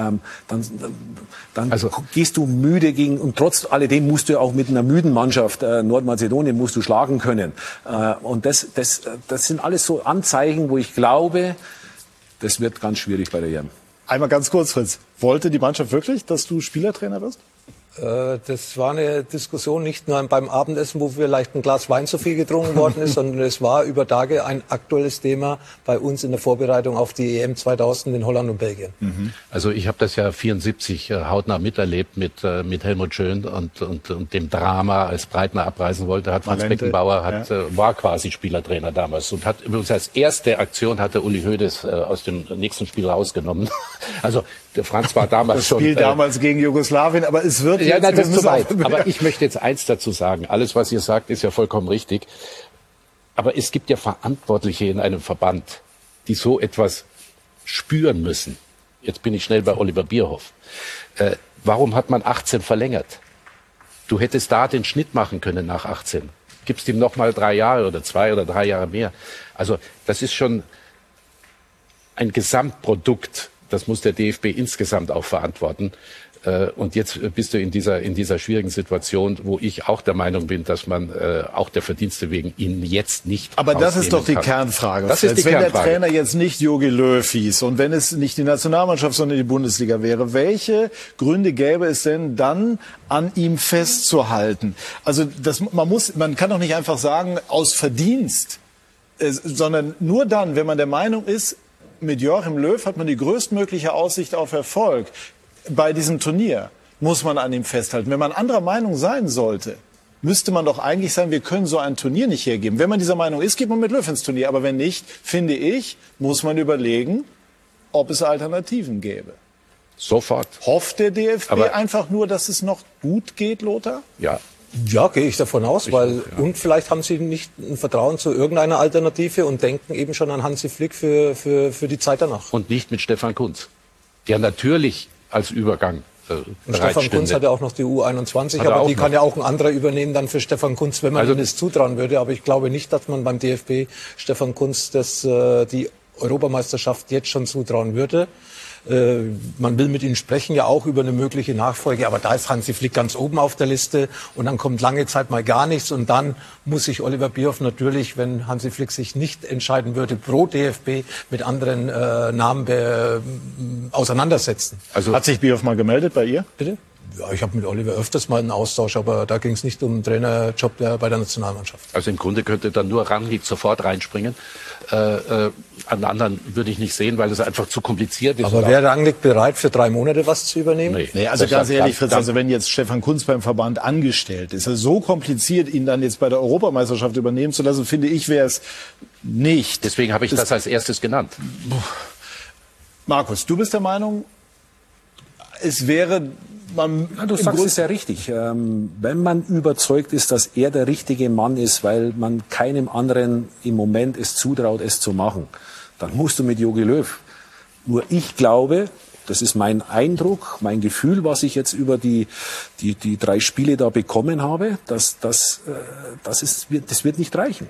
Dann gehst du müde gegen, und trotz alledem musst du auch mit einer müden Mannschaft Nordmazedonien musst du schlagen können. Und das sind alles so Anzeichen, wo ich glaube, das wird ganz schwierig bei der EM. Einmal ganz kurz, Fritz. Wollte die Mannschaft wirklich, dass du Spielertrainer wirst? Das war eine Diskussion nicht nur beim Abendessen, wo vielleicht ein Glas Wein zu viel getrunken worden ist, sondern es war über Tage ein aktuelles Thema bei uns in der Vorbereitung auf die EM 2000 in Holland und Belgien. Also ich habe das ja 74 hautnah miterlebt mit Helmut Schön und dem Drama, als Breitner abreisen wollte, hat Franz Beckenbauer war quasi Spielertrainer damals und hat übrigens als erste Aktion hatte Uli Hoeneß aus dem nächsten Spiel rausgenommen. Also der Franz war damals das Spiel damals gegen Jugoslawien, aber es wird ja, das ist zu weit. Aber ich möchte jetzt eins dazu sagen. Alles, was ihr sagt, ist ja vollkommen richtig. Aber es gibt ja Verantwortliche in einem Verband, die so etwas spüren müssen. Jetzt bin ich schnell bei Oliver Bierhoff. Warum hat man 18 verlängert? Du hättest da den Schnitt machen können nach 18. Gibst ihm noch mal 3 Jahre oder 2 oder 3 Jahre mehr. Also das ist schon ein Gesamtprodukt. Das muss der DFB insgesamt auch verantworten. Und jetzt bist du in dieser schwierigen Situation, wo ich auch der Meinung bin, dass man auch der Verdienste wegen ihn jetzt nicht Aber das ist doch die Kernfrage. Das ist die Kernfrage. Wenn der Trainer jetzt nicht Jogi Löw hieß und wenn es nicht die Nationalmannschaft, sondern die Bundesliga wäre, welche Gründe gäbe es denn dann, an ihm festzuhalten? Also man kann doch nicht einfach sagen, aus Verdienst, sondern nur dann, wenn man der Meinung ist, mit Joachim Löw hat man die größtmögliche Aussicht auf Erfolg. Bei diesem Turnier muss man an ihm festhalten. Wenn man anderer Meinung sein sollte, müsste man doch eigentlich sagen, wir können so ein Turnier nicht hergeben. Wenn man dieser Meinung ist, geht man mit Löw ins Turnier. Aber wenn nicht, finde ich, muss man überlegen, ob es Alternativen gäbe. Sofort. Hofft der DFB einfach nur, dass es noch gut geht, Lothar? Ja. Ja, gehe ich davon aus, und vielleicht haben Sie nicht ein Vertrauen zu irgendeiner Alternative und denken eben schon an Hansi Flick für die Zeit danach. Und nicht mit Stefan Kuntz. Der natürlich als Übergang und Stefan Kuntz hat ja auch noch die U21, aber die kann ja auch ein anderer übernehmen dann für Stefan Kuntz, wenn man ihm das zutrauen würde. Aber ich glaube nicht, dass man beim DFB Stefan Kuntz die Europameisterschaft jetzt schon zutrauen würde. Man will mit ihnen sprechen, ja auch über eine mögliche Nachfolge, aber da ist Hansi Flick ganz oben auf der Liste und dann kommt lange Zeit mal gar nichts und dann muss sich Oliver Bierhoff natürlich, wenn Hansi Flick sich nicht entscheiden würde, pro DFB mit anderen Namen auseinandersetzen. Also hat sich Bierhoff mal gemeldet bei ihr? Bitte? Ja, ich habe mit Oliver öfters mal einen Austausch, aber da ging es nicht um einen Trainerjob bei der Nationalmannschaft. Also im Grunde könnte dann nur Rangnick sofort reinspringen. An anderen würde ich nicht sehen, weil es einfach zu kompliziert ist. Aber wäre Rangnick bereit, für 3 Monate was zu übernehmen? Nee, also ganz ehrlich, Fritz, also wenn jetzt Stefan Kuntz beim Verband angestellt ist, also so kompliziert, ihn dann jetzt bei der Europameisterschaft übernehmen zu lassen, finde ich, wäre es nicht. Deswegen habe ich das als erstes genannt. Markus, du bist der Meinung, es wäre... du sagst es ja richtig. Wenn man überzeugt ist, dass er der richtige Mann ist, weil man keinem anderen im Moment es zutraut, es zu machen, dann musst du mit Jogi Löw. Nur ich glaube, das ist mein Eindruck, mein Gefühl, was ich jetzt über die 3 Spiele da bekommen habe, das wird nicht reichen.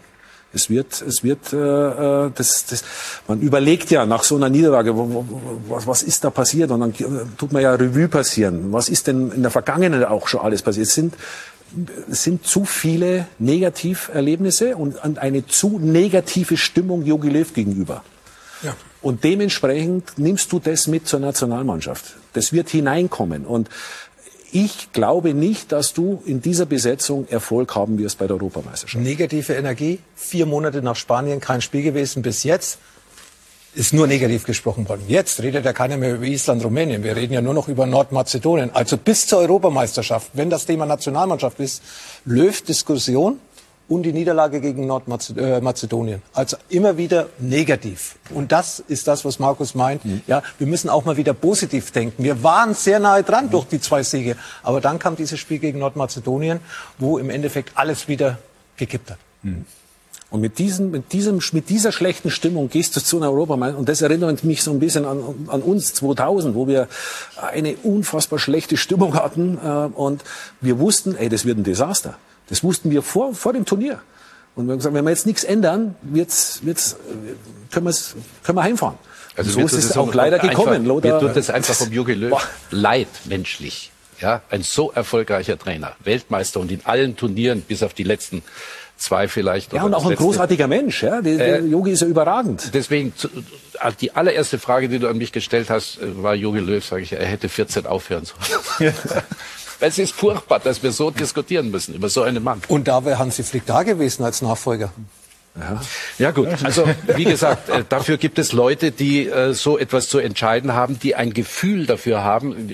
Man überlegt ja nach so einer Niederlage, was ist da passiert? Und dann tut man ja Revue passieren. Was ist denn in der Vergangenheit auch schon alles passiert? Es sind zu viele Negativerlebnisse und eine zu negative Stimmung Jogi Löw gegenüber. Ja. Und dementsprechend nimmst du das mit zur Nationalmannschaft. Das wird hineinkommen. Und ich glaube nicht, dass du in dieser Besetzung Erfolg haben wirst bei der Europameisterschaft. Negative Energie, 4 Monate nach Spanien, kein Spiel gewesen bis jetzt. Ist nur negativ gesprochen worden. Jetzt redet ja keiner mehr über Island, Rumänien. Wir reden ja nur noch über Nordmazedonien. Also bis zur Europameisterschaft, wenn das Thema Nationalmannschaft ist, Löw-Diskussion und die Niederlage gegen Nordmazedonien. Also immer wieder negativ. Und das ist das, was Markus meint. Ja, wir müssen auch mal wieder positiv denken. Wir waren sehr nahe dran durch die 2 Siege. Aber dann kam dieses Spiel gegen Nordmazedonien, wo im Endeffekt alles wieder gekippt hat. Und mit dieser schlechten Stimmung gehst du zu einer Europameisterschaft. Und das erinnert mich so ein bisschen an uns 2000, wo wir eine unfassbar schlechte Stimmung hatten. Und wir wussten, das wird ein Desaster. Das wussten wir vor dem Turnier. Und wir haben gesagt, wenn wir jetzt nichts ändern, können wir heimfahren. Also so ist es auch leider gekommen. Mir tut das einfach um Jogi Löw leid, menschlich. Ja, ein so erfolgreicher Trainer, Weltmeister und in allen Turnieren, bis auf die letzten 2 vielleicht. Ja, und auch ein großartiger Mensch. Ja? Der Jogi ist ja überragend. Deswegen, die allererste Frage, die du an mich gestellt hast, war Jogi Löw, sage ich, er hätte 14 aufhören sollen. Es ist furchtbar, dass wir so diskutieren müssen über so einen Mann. Und da wäre Hansi Flick da gewesen als Nachfolger. Ja gut, also wie gesagt, dafür gibt es Leute, die so etwas zu entscheiden haben, die ein Gefühl dafür haben.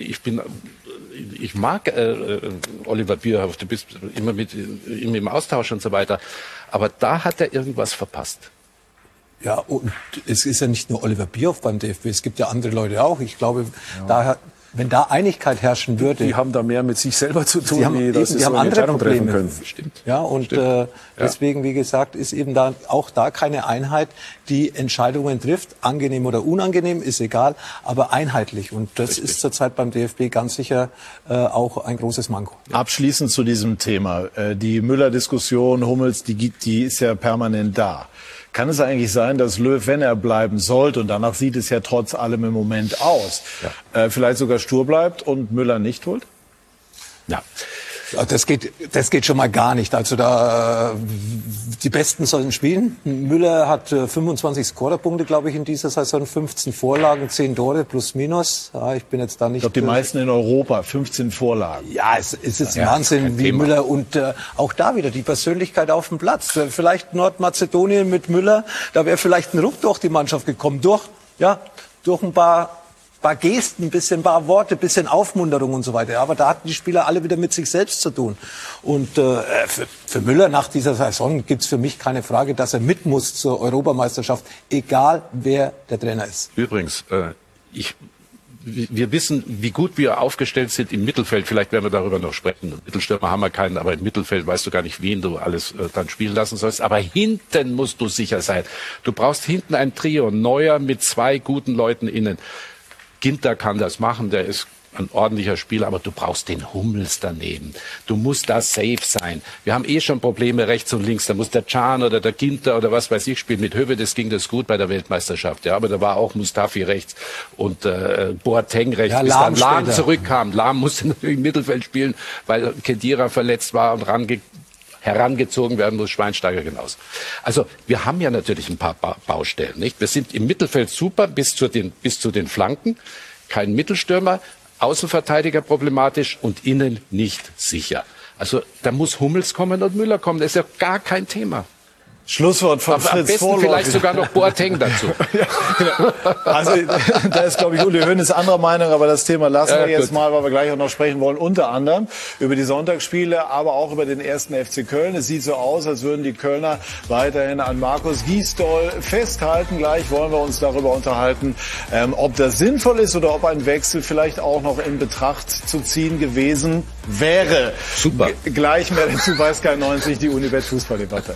Ich mag Oliver Bierhoff, du bist immer mit ihm im Austausch und so weiter, aber da hat er irgendwas verpasst. Ja, und es ist ja nicht nur Oliver Bierhoff beim DFB, es gibt ja andere Leute auch. Ich glaube, wenn da Einigkeit herrschen würde... Die haben da mehr mit sich selber zu tun, die haben andere Probleme. Können. Stimmt. Ja, und deswegen, wie gesagt, ist eben auch da keine Einheit, die Entscheidungen trifft. Angenehm oder unangenehm, ist egal, aber einheitlich. Und das ist zurzeit beim DFB ganz sicher auch ein großes Manko. Abschließend zu diesem Thema. Die Müller-Diskussion, Hummels, die ist ja permanent da. Kann es eigentlich sein, dass Löw, wenn er bleiben sollte, und danach sieht es ja trotz allem im Moment aus, vielleicht sogar stur bleibt und Müller nicht holt? Ja. Das geht schon mal gar nicht. Also die Besten sollen spielen. Müller hat 25 Scorerpunkte, glaube ich, in dieser Saison, 15 Vorlagen, 10 Tore plus minus. Ja, ich bin jetzt da nicht. Ich glaube, die meisten in Europa, 15 Vorlagen. Ja, es ist Wahnsinn, wie Thema. Müller und auch da wieder die Persönlichkeit auf dem Platz. Vielleicht Nordmazedonien mit Müller, da wäre vielleicht ein Ruck durch die Mannschaft gekommen, durch ein paar Gesten, ein paar Worte, ein bisschen Aufmunterung und so weiter. Aber da hatten die Spieler alle wieder mit sich selbst zu tun. Und für Müller nach dieser Saison gibt's für mich keine Frage, dass er mit muss zur Europameisterschaft, egal wer der Trainer ist. Übrigens, wir wissen, wie gut wir aufgestellt sind im Mittelfeld. Vielleicht werden wir darüber noch sprechen. Mittelstürmer haben wir keinen, aber im Mittelfeld weißt du gar nicht, wen du alles dann spielen lassen sollst. Aber hinten musst du sicher sein. Du brauchst hinten ein Trio, Neuer mit 2 guten Leuten innen. Ginter kann das machen, der ist ein ordentlicher Spieler, aber du brauchst den Hummels daneben. Du musst da safe sein. Wir haben schon Probleme rechts und links. Da muss der Can oder der Ginter oder was weiß ich spielen. Mit Höwedes ging das gut bei der Weltmeisterschaft. Ja, aber da war auch Mustafi rechts und Boateng rechts. Ja, bis dann Lahm zurückkam. Lahm musste natürlich im Mittelfeld spielen, weil Khedira verletzt war und herangezogen werden muss, Schweinsteiger genauso. Also wir haben ja natürlich ein paar Baustellen, nicht? Wir sind im Mittelfeld super bis zu den Flanken, kein Mittelstürmer, Außenverteidiger problematisch und innen nicht sicher. Also da muss Hummels kommen und Müller kommen, das ist ja gar kein Thema. Schlusswort von Fritz Am besten Vorläufig. vielleicht sogar noch Boateng dazu. Ja, genau. Also da ist, glaube ich, Uli Hoeneß anderer Meinung, aber das Thema lassen wir jetzt mal, weil wir gleich auch noch sprechen wollen, unter anderem über die Sonntagsspiele, aber auch über den ersten FC Köln. Es sieht so aus, als würden die Kölner weiterhin an Markus Gisdol festhalten. Gleich wollen wir uns darüber unterhalten, ob das sinnvoll ist oder ob ein Wechsel vielleicht auch noch in Betracht zu ziehen gewesen wäre. Super. Gleich mehr dazu bei Sky 90, die Unibet Fußballdebatte.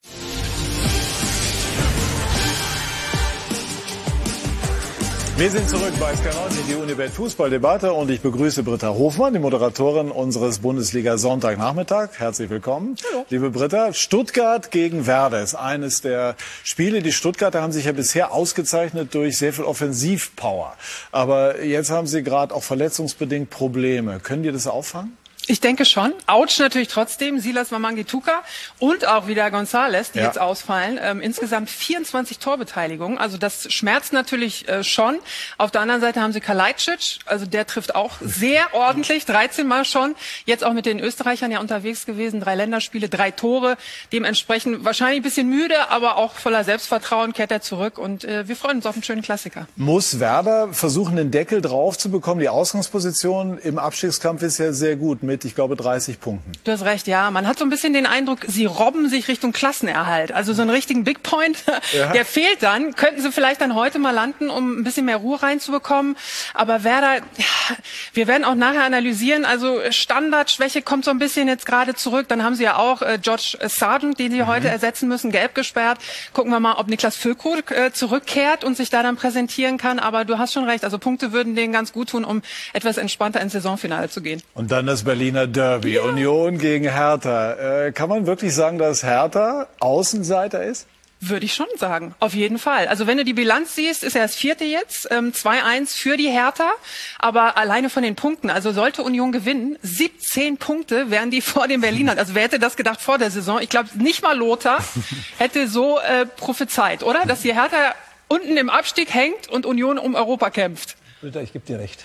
Wir sind zurück bei Sky 90, die Unibet Fußballdebatte, und ich begrüße Britta Hofmann, die Moderatorin unseres Bundesliga Sonntagnachmittag. Herzlich willkommen. Hallo. Liebe Britta, Stuttgart gegen Werder ist eines der Spiele. Die Stuttgarter haben sich ja bisher ausgezeichnet durch sehr viel Offensivpower. Aber jetzt haben sie gerade auch verletzungsbedingt Probleme. Können die das auffangen? Ich denke schon. Autsch natürlich trotzdem. Silas Wamangituka und auch wieder González, die jetzt ausfallen. Insgesamt 24 Torbeteiligungen. Also das schmerzt natürlich schon. Auf der anderen Seite haben sie Kalajdzic. Also der trifft auch sehr ordentlich. 13 Mal schon. Jetzt auch mit den Österreichern ja unterwegs gewesen. 3 Länderspiele, 3 Tore. Dementsprechend wahrscheinlich ein bisschen müde, aber auch voller Selbstvertrauen kehrt er zurück. Und wir freuen uns auf einen schönen Klassiker. Muss Werder versuchen, den Deckel drauf zu bekommen? Die Ausgangsposition im Abstiegskampf ist ja sehr gut mit, ich glaube, 30 Punkten. Du hast recht, ja. Man hat so ein bisschen den Eindruck, sie robben sich Richtung Klassenerhalt. Also so einen richtigen Big Point, der fehlt dann. Könnten sie vielleicht dann heute mal landen, um ein bisschen mehr Ruhe reinzubekommen. Aber Werder, wir werden auch nachher analysieren. Also Standardschwäche kommt so ein bisschen jetzt gerade zurück. Dann haben sie ja auch George Sargent, den sie heute ersetzen müssen, gelb gesperrt. Gucken wir mal, ob Niklas Füllkrug zurückkehrt und sich da dann präsentieren kann. Aber du hast schon recht. Also Punkte würden denen ganz gut tun, um etwas entspannter ins Saisonfinale zu gehen. Und dann das Berliner Derby, Union gegen Hertha. Kann man wirklich sagen, dass Hertha Außenseiter ist? Würde ich schon sagen, auf jeden Fall. Also wenn du die Bilanz siehst, ist er das 4. jetzt, 2-1 für die Hertha, aber alleine von den Punkten, also sollte Union gewinnen, 17 Punkte wären die vor den Berlinern. Also wer hätte das gedacht vor der Saison? Ich glaube, nicht mal Lothar hätte so prophezeit, oder? Dass die Hertha unten im Abstieg hängt und Union um Europa kämpft. Ich gebe dir recht.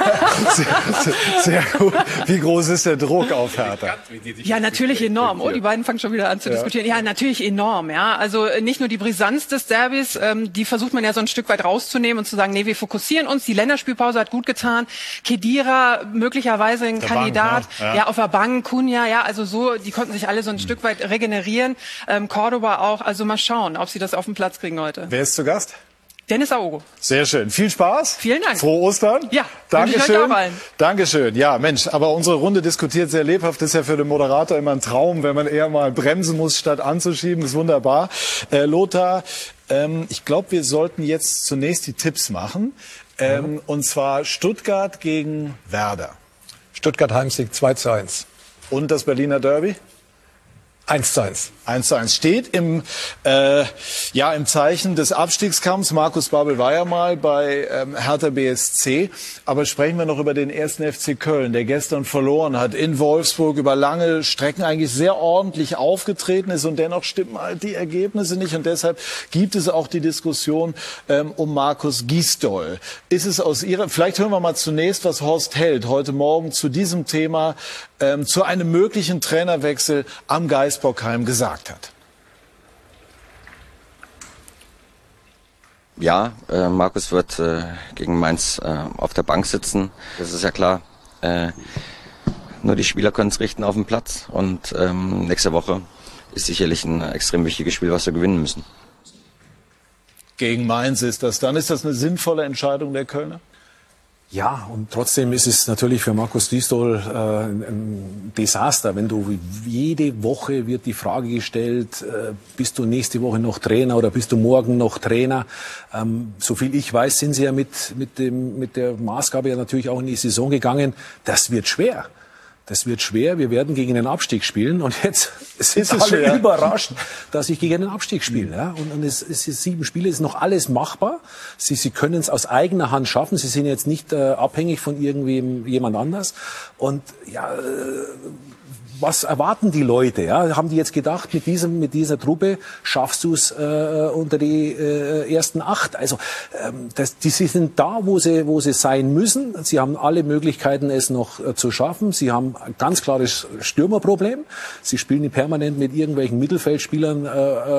Sehr gut. Wie groß ist der Druck auf Hertha? Ja, natürlich enorm. Oh, die beiden fangen schon wieder an zu diskutieren. Ja, natürlich enorm. Ja, also nicht nur die Brisanz des Derbys, die versucht man ja so ein Stück weit rauszunehmen und zu sagen, nee, wir fokussieren uns. Die Länderspielpause hat gut getan. Khedira möglicherweise ein Kandidat. Ja, auf der Bank, Cunha, ja, also so, die konnten sich alle so ein Stück weit regenerieren. Cordoba auch. Also mal schauen, ob sie das auf den Platz kriegen heute. Wer ist zu Gast? Dennis Aogo. Sehr schön. Viel Spaß. Vielen Dank. Frohe Ostern. Ja. Dankeschön. Dankeschön. Ja, Mensch, aber unsere Runde diskutiert sehr lebhaft. Das ist ja für den Moderator immer ein Traum, wenn man eher mal bremsen muss, statt anzuschieben. Das ist wunderbar. Lothar, ich glaube, wir sollten jetzt zunächst die Tipps machen. Und zwar Stuttgart gegen Werder. Stuttgart Heimsieg 2-1. Und das Berliner Derby? 1:1. 1:1 steht im Zeichen des Abstiegskampfs. Markus Babbel war ja mal bei Hertha BSC. Aber sprechen wir noch über den 1. FC Köln, der gestern verloren hat in Wolfsburg, über lange Strecken eigentlich sehr ordentlich aufgetreten ist. Und dennoch stimmen halt die Ergebnisse nicht. Und deshalb gibt es auch die Diskussion um Markus Gisdol. Ist es aus Ihrer, vielleicht hören wir mal zunächst, was Horst Held heute Morgen zu diesem Thema, zu einem möglichen Trainerwechsel am Geisbockheim gesagt hat. Ja, Markus wird gegen Mainz auf der Bank sitzen. Das ist ja klar. Nur die Spieler können es richten auf dem Platz. Und nächste Woche ist sicherlich ein extrem wichtiges Spiel, was wir gewinnen müssen. Gegen Mainz ist das dann. Ist das eine sinnvolle Entscheidung der Kölner? Ja, und trotzdem ist es natürlich für Markus Gisdol ein Desaster, wenn du jede Woche wird die Frage gestellt, bist du nächste Woche noch Trainer oder bist du morgen noch Trainer? Soviel ich weiß, sind sie ja mit der Maßgabe ja natürlich auch in die Saison gegangen. Das wird schwer. Das wird schwer. Wir werden gegen den Abstieg spielen. Und jetzt sind alle überrascht, dass ich gegen den Abstieg spiele. Ja? Und es ist 7 Spiele, ist noch alles machbar. Sie können es aus eigener Hand schaffen. Sie sind jetzt nicht abhängig von jemand anders. Und ja, was erwarten die Leute? Ja? Haben die jetzt gedacht, mit dieser Truppe schaffst du es unter die ersten 8? Also die sind da, wo sie sein müssen. Sie haben alle Möglichkeiten, es noch zu schaffen. Sie haben ein ganz klares Stürmerproblem. Sie spielen permanent mit irgendwelchen Mittelfeldspielern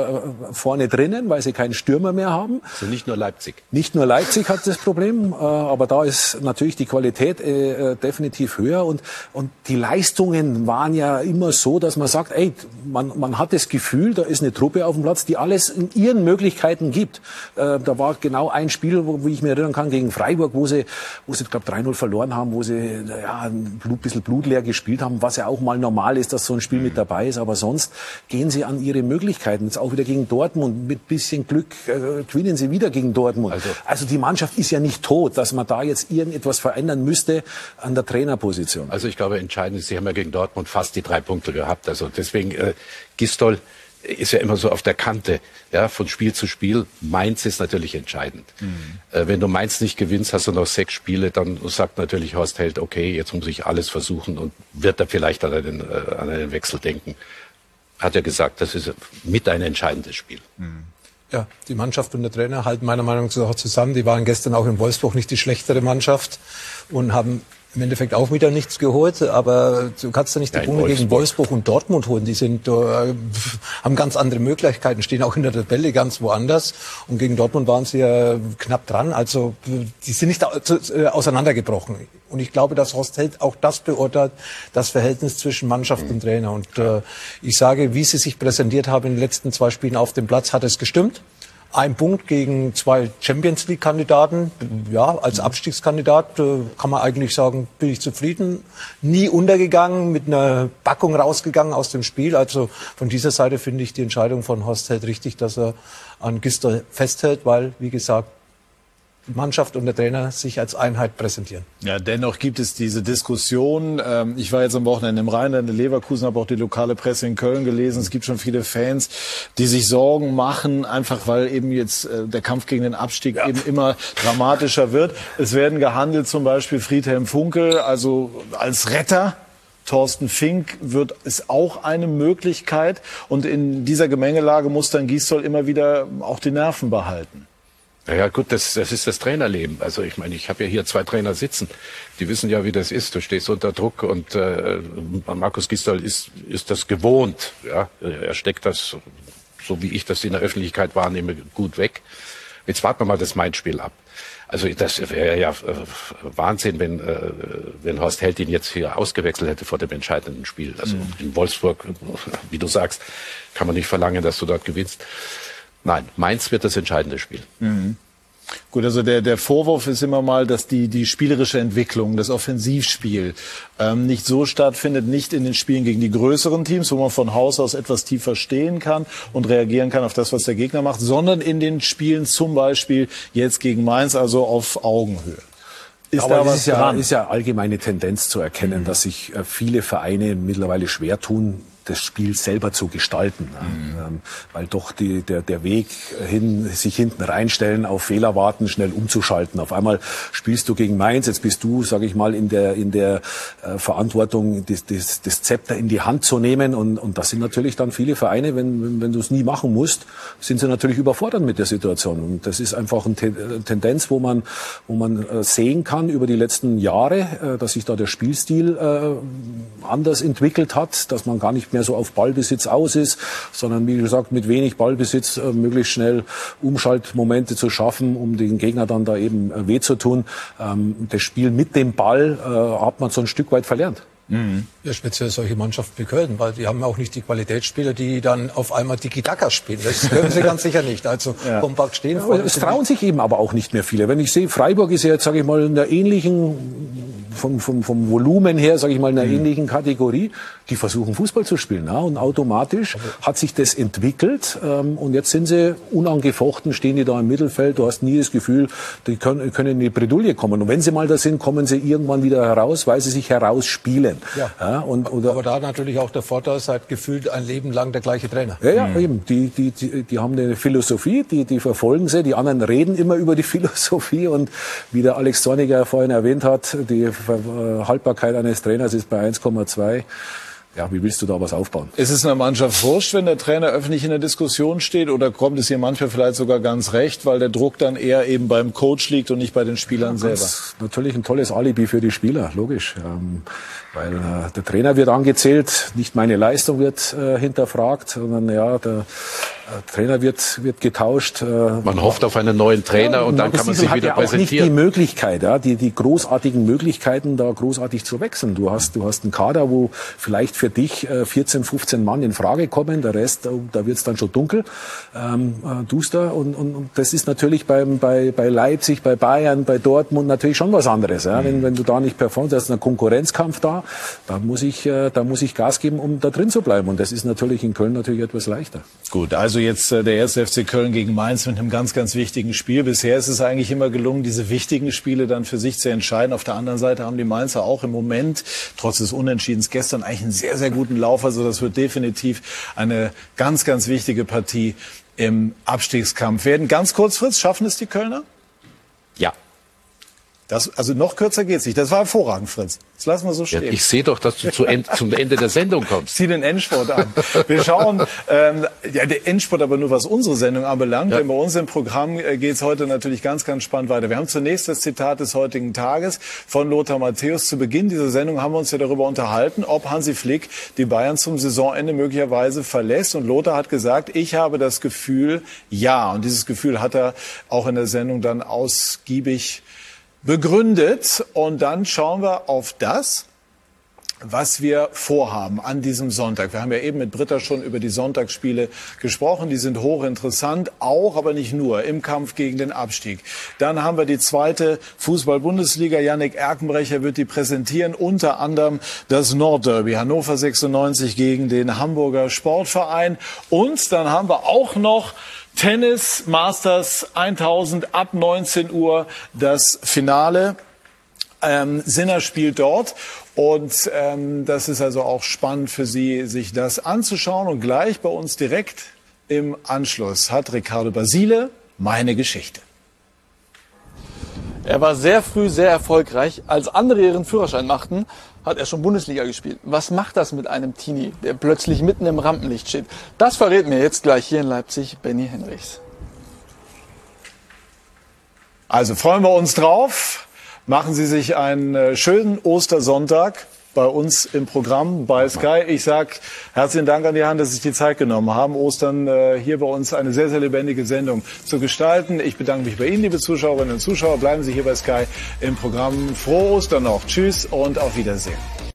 vorne drinnen, weil sie keinen Stürmer mehr haben. Also nicht nur Leipzig. Nicht nur Leipzig hat das Problem, aber da ist natürlich die Qualität definitiv höher. Und die Leistungen waren ja immer so, dass man sagt, ey, man hat das Gefühl, da ist eine Truppe auf dem Platz, die alles in ihren Möglichkeiten gibt. Da war genau ein Spiel, wo ich mich erinnern kann, gegen Freiburg, wo sie glaube 3-0 verloren haben, wo sie ein bisschen blutleer gespielt haben, was ja auch mal normal ist, dass so ein Spiel mit dabei ist. Aber sonst gehen sie an ihre Möglichkeiten. Jetzt auch wieder gegen Dortmund. Mit bisschen Glück gewinnen sie wieder gegen Dortmund. Also die Mannschaft ist ja nicht tot, dass man da jetzt irgendetwas verändern müsste an der Trainerposition. Also ich glaube, entscheidend ist, sie haben ja gegen Dortmund fast die 3 Punkte gehabt. Also deswegen, Gisdol ist ja immer so auf der Kante, ja, von Spiel zu Spiel. Mainz ist natürlich entscheidend. Wenn du Mainz nicht gewinnst, hast du noch 6 Spiele, dann sagt natürlich Horst Held, okay, jetzt muss ich alles versuchen und wird er vielleicht an einen Wechsel denken. Hat er gesagt, das ist mit ein entscheidendes Spiel. Ja, die Mannschaft und der Trainer halten meiner Meinung nach zusammen. Die waren gestern auch in Wolfsburg nicht die schlechtere Mannschaft und haben im Endeffekt auch wieder nichts geholt, aber du kannst ja nicht die Punkte gegen Wolfsburg und Dortmund holen. Die haben ganz andere Möglichkeiten, stehen auch in der Tabelle ganz woanders. Und gegen Dortmund waren sie ja knapp dran. Also die sind nicht auseinandergebrochen. Und ich glaube, dass Horst Held auch das beurteilt, das Verhältnis zwischen Mannschaft und Trainer. Und ich sage, wie sie sich präsentiert haben in den letzten 2 Spielen auf dem Platz, hat es gestimmt. 1 Punkt gegen 2 Champions-League-Kandidaten. Ja, als Abstiegskandidat kann man eigentlich sagen, bin ich zufrieden. Nie untergegangen, mit einer Packung rausgegangen aus dem Spiel. Also von dieser Seite finde ich die Entscheidung von Horst Held richtig, dass er an Gisdol festhält, weil, wie gesagt, die Mannschaft und der Trainer sich als Einheit präsentieren. Ja, dennoch gibt es diese Diskussion. Ich war jetzt am Wochenende im Rheinland in Leverkusen, habe auch die lokale Presse in Köln gelesen. Es gibt schon viele Fans, die sich Sorgen machen, einfach weil eben jetzt der Kampf gegen den Abstieg eben immer dramatischer wird. Es werden gehandelt, zum Beispiel Friedhelm Funkel, also als Retter. Thorsten Fink ist auch eine Möglichkeit. Und in dieser Gemengelage muss dann Gisdol immer wieder auch die Nerven behalten. Ja gut, das ist das Trainerleben. Also ich meine, ich habe ja hier 2 Trainer sitzen, die wissen ja, wie das ist. Du stehst unter Druck und Markus Gisdol ist das gewohnt. Ja, er steckt das, so wie ich das in der Öffentlichkeit wahrnehme, gut weg. Jetzt warten wir mal das Mainz-Spiel ab. Also das wäre ja Wahnsinn, wenn Horst Held ihn jetzt hier ausgewechselt hätte vor dem entscheidenden Spiel. Also in Wolfsburg, wie du sagst, kann man nicht verlangen, dass du dort gewinnst. Nein, Mainz wird das entscheidende Spiel. Gut, also der Vorwurf ist immer mal, dass die spielerische Entwicklung, das Offensivspiel nicht so stattfindet, nicht in den Spielen gegen die größeren Teams, wo man von Haus aus etwas tiefer stehen kann und reagieren kann auf das, was der Gegner macht, sondern in den Spielen zum Beispiel jetzt gegen Mainz, also auf Augenhöhe. Aber es ist ja allgemeine Tendenz zu erkennen, dass sich viele Vereine mittlerweile schwer tun, das Spiel selber zu gestalten. Weil doch der Weg hin, sich hinten reinstellen, auf Fehler warten, schnell umzuschalten. Auf einmal spielst du gegen Mainz, jetzt bist du, sage ich mal, in der Verantwortung, das Zepter in die Hand zu nehmen. Und das sind natürlich dann viele Vereine, wenn du es nie machen musst, sind sie natürlich überfordert mit der Situation. Und das ist einfach eine Tendenz, wo man sehen kann über die letzten Jahre, dass sich da der Spielstil anders entwickelt hat, dass man gar nicht mehr so auf Ballbesitz aus ist, sondern wie gesagt mit wenig Ballbesitz möglichst schnell Umschaltmomente zu schaffen, um den Gegner dann da eben weh zu tun. Das Spiel mit dem Ball hat man so ein Stück weit verlernt. Ja, speziell solche Mannschaften wie Köln, weil die haben auch nicht die Qualitätsspieler, die dann auf einmal Tiki-Taka spielen. Das können sie ganz sicher nicht. Also kompakt stehen. Ja, es trauen sich eben aber auch nicht mehr viele. Wenn ich sehe, Freiburg ist ja jetzt, sage ich mal, in der ähnlichen, vom Volumen her, sage ich mal, in einer ähnlichen Kategorie. Die versuchen Fußball zu spielen. Ja, und automatisch hat sich das entwickelt. Und jetzt sind sie unangefochten, stehen die da im Mittelfeld. Du hast nie das Gefühl, die können in die Bredouille kommen. Und wenn sie mal da sind, kommen sie irgendwann wieder heraus, weil sie sich herausspielen. Ja. Aber da natürlich auch der Vorteil, seit gefühlt ein Leben lang der gleiche Trainer. Ja, eben. Die haben eine Philosophie, die verfolgen sie. Die anderen reden immer über die Philosophie. Und wie der Alex Zorniger vorhin erwähnt hat, die Haltbarkeit eines Trainers ist bei 1,2. Ja, wie willst du da was aufbauen? Ist es einer Mannschaft wurscht, wenn der Trainer öffentlich in der Diskussion steht, oder kommt es hier manchmal vielleicht sogar ganz recht, weil der Druck dann eher eben beim Coach liegt und nicht bei den Spielern selber? Das ist natürlich ein tolles Alibi für die Spieler, logisch. Weil der Trainer wird angezählt, nicht meine Leistung wird hinterfragt, sondern ja, der Trainer wird getauscht. Man hofft auf einen neuen Trainer und dann kann man sich wieder präsentieren. Nicht die Möglichkeit, die großartigen Möglichkeiten, da großartig zu wechseln. Du hast einen Kader, wo vielleicht für dich 14, 15 Mann in Frage kommen, der Rest, da wird es dann schon dunkel, duster. Und das ist natürlich bei Leipzig, bei Bayern, bei Dortmund natürlich schon was anderes. Ja? Wenn du da nicht performst, da ist ein Konkurrenzkampf da, da muss ich Gas geben, um da drin zu bleiben. Und das ist natürlich in Köln natürlich etwas leichter. Gut, also jetzt der 1. FC Köln gegen Mainz mit einem ganz, ganz wichtigen Spiel. Bisher ist es eigentlich immer gelungen, diese wichtigen Spiele dann für sich zu entscheiden. Auf der anderen Seite haben die Mainzer auch im Moment, trotz des Unentschiedens gestern, eigentlich einen sehr, sehr guten Lauf. Also das wird definitiv eine ganz, ganz wichtige Partie im Abstiegskampf werden. Ganz kurz, Fritz, schaffen es die Kölner? Ja. Also noch kürzer geht's nicht. Das war hervorragend, Fritz. Das lassen wir so stehen. Ja, ich sehe doch, dass du zum Ende der Sendung kommst. Zieh den Endspurt an. Wir schauen, der Endspurt aber nur, was unsere Sendung anbelangt. Ja. Denn bei uns im Programm geht's heute natürlich ganz, ganz spannend weiter. Wir haben zunächst das Zitat des heutigen Tages von Lothar Matthäus. Zu Beginn dieser Sendung haben wir uns ja darüber unterhalten, ob Hansi Flick die Bayern zum Saisonende möglicherweise verlässt. Und Lothar hat gesagt, ich habe das Gefühl, ja. Und dieses Gefühl hat er auch in der Sendung dann ausgiebig begründet. Und dann schauen wir auf das, was wir vorhaben an diesem Sonntag. Wir haben ja eben mit Britta schon über die Sonntagsspiele gesprochen. Die sind hochinteressant, auch, aber nicht nur, im Kampf gegen den Abstieg. Dann haben wir die zweite Fußball-Bundesliga. Yannick Erkenbrecher wird die präsentieren, unter anderem das Nordderby Hannover 96 gegen den Hamburger Sportverein. Und dann haben wir auch noch Tennis Masters 1000 ab 19 Uhr das Finale. Sinner spielt dort und das ist also auch spannend für Sie, sich das anzuschauen. Und gleich bei uns direkt im Anschluss hat Ricardo Basile meine Geschichte. Er war sehr früh sehr erfolgreich. Als andere ihren Führerschein machten, hat er schon Bundesliga gespielt. Was macht das mit einem Teenie, der plötzlich mitten im Rampenlicht steht? Das verrät mir jetzt gleich hier in Leipzig Benny Henrichs. Also freuen wir uns drauf. Machen Sie sich einen schönen Ostersonntag bei uns im Programm bei Sky. Ich sag herzlichen Dank an die Hand, dass Sie sich die Zeit genommen haben, Ostern hier bei uns eine sehr, sehr lebendige Sendung zu gestalten. Ich bedanke mich bei Ihnen, liebe Zuschauerinnen und Zuschauer. Bleiben Sie hier bei Sky im Programm. Frohe Ostern noch. Tschüss und auf Wiedersehen.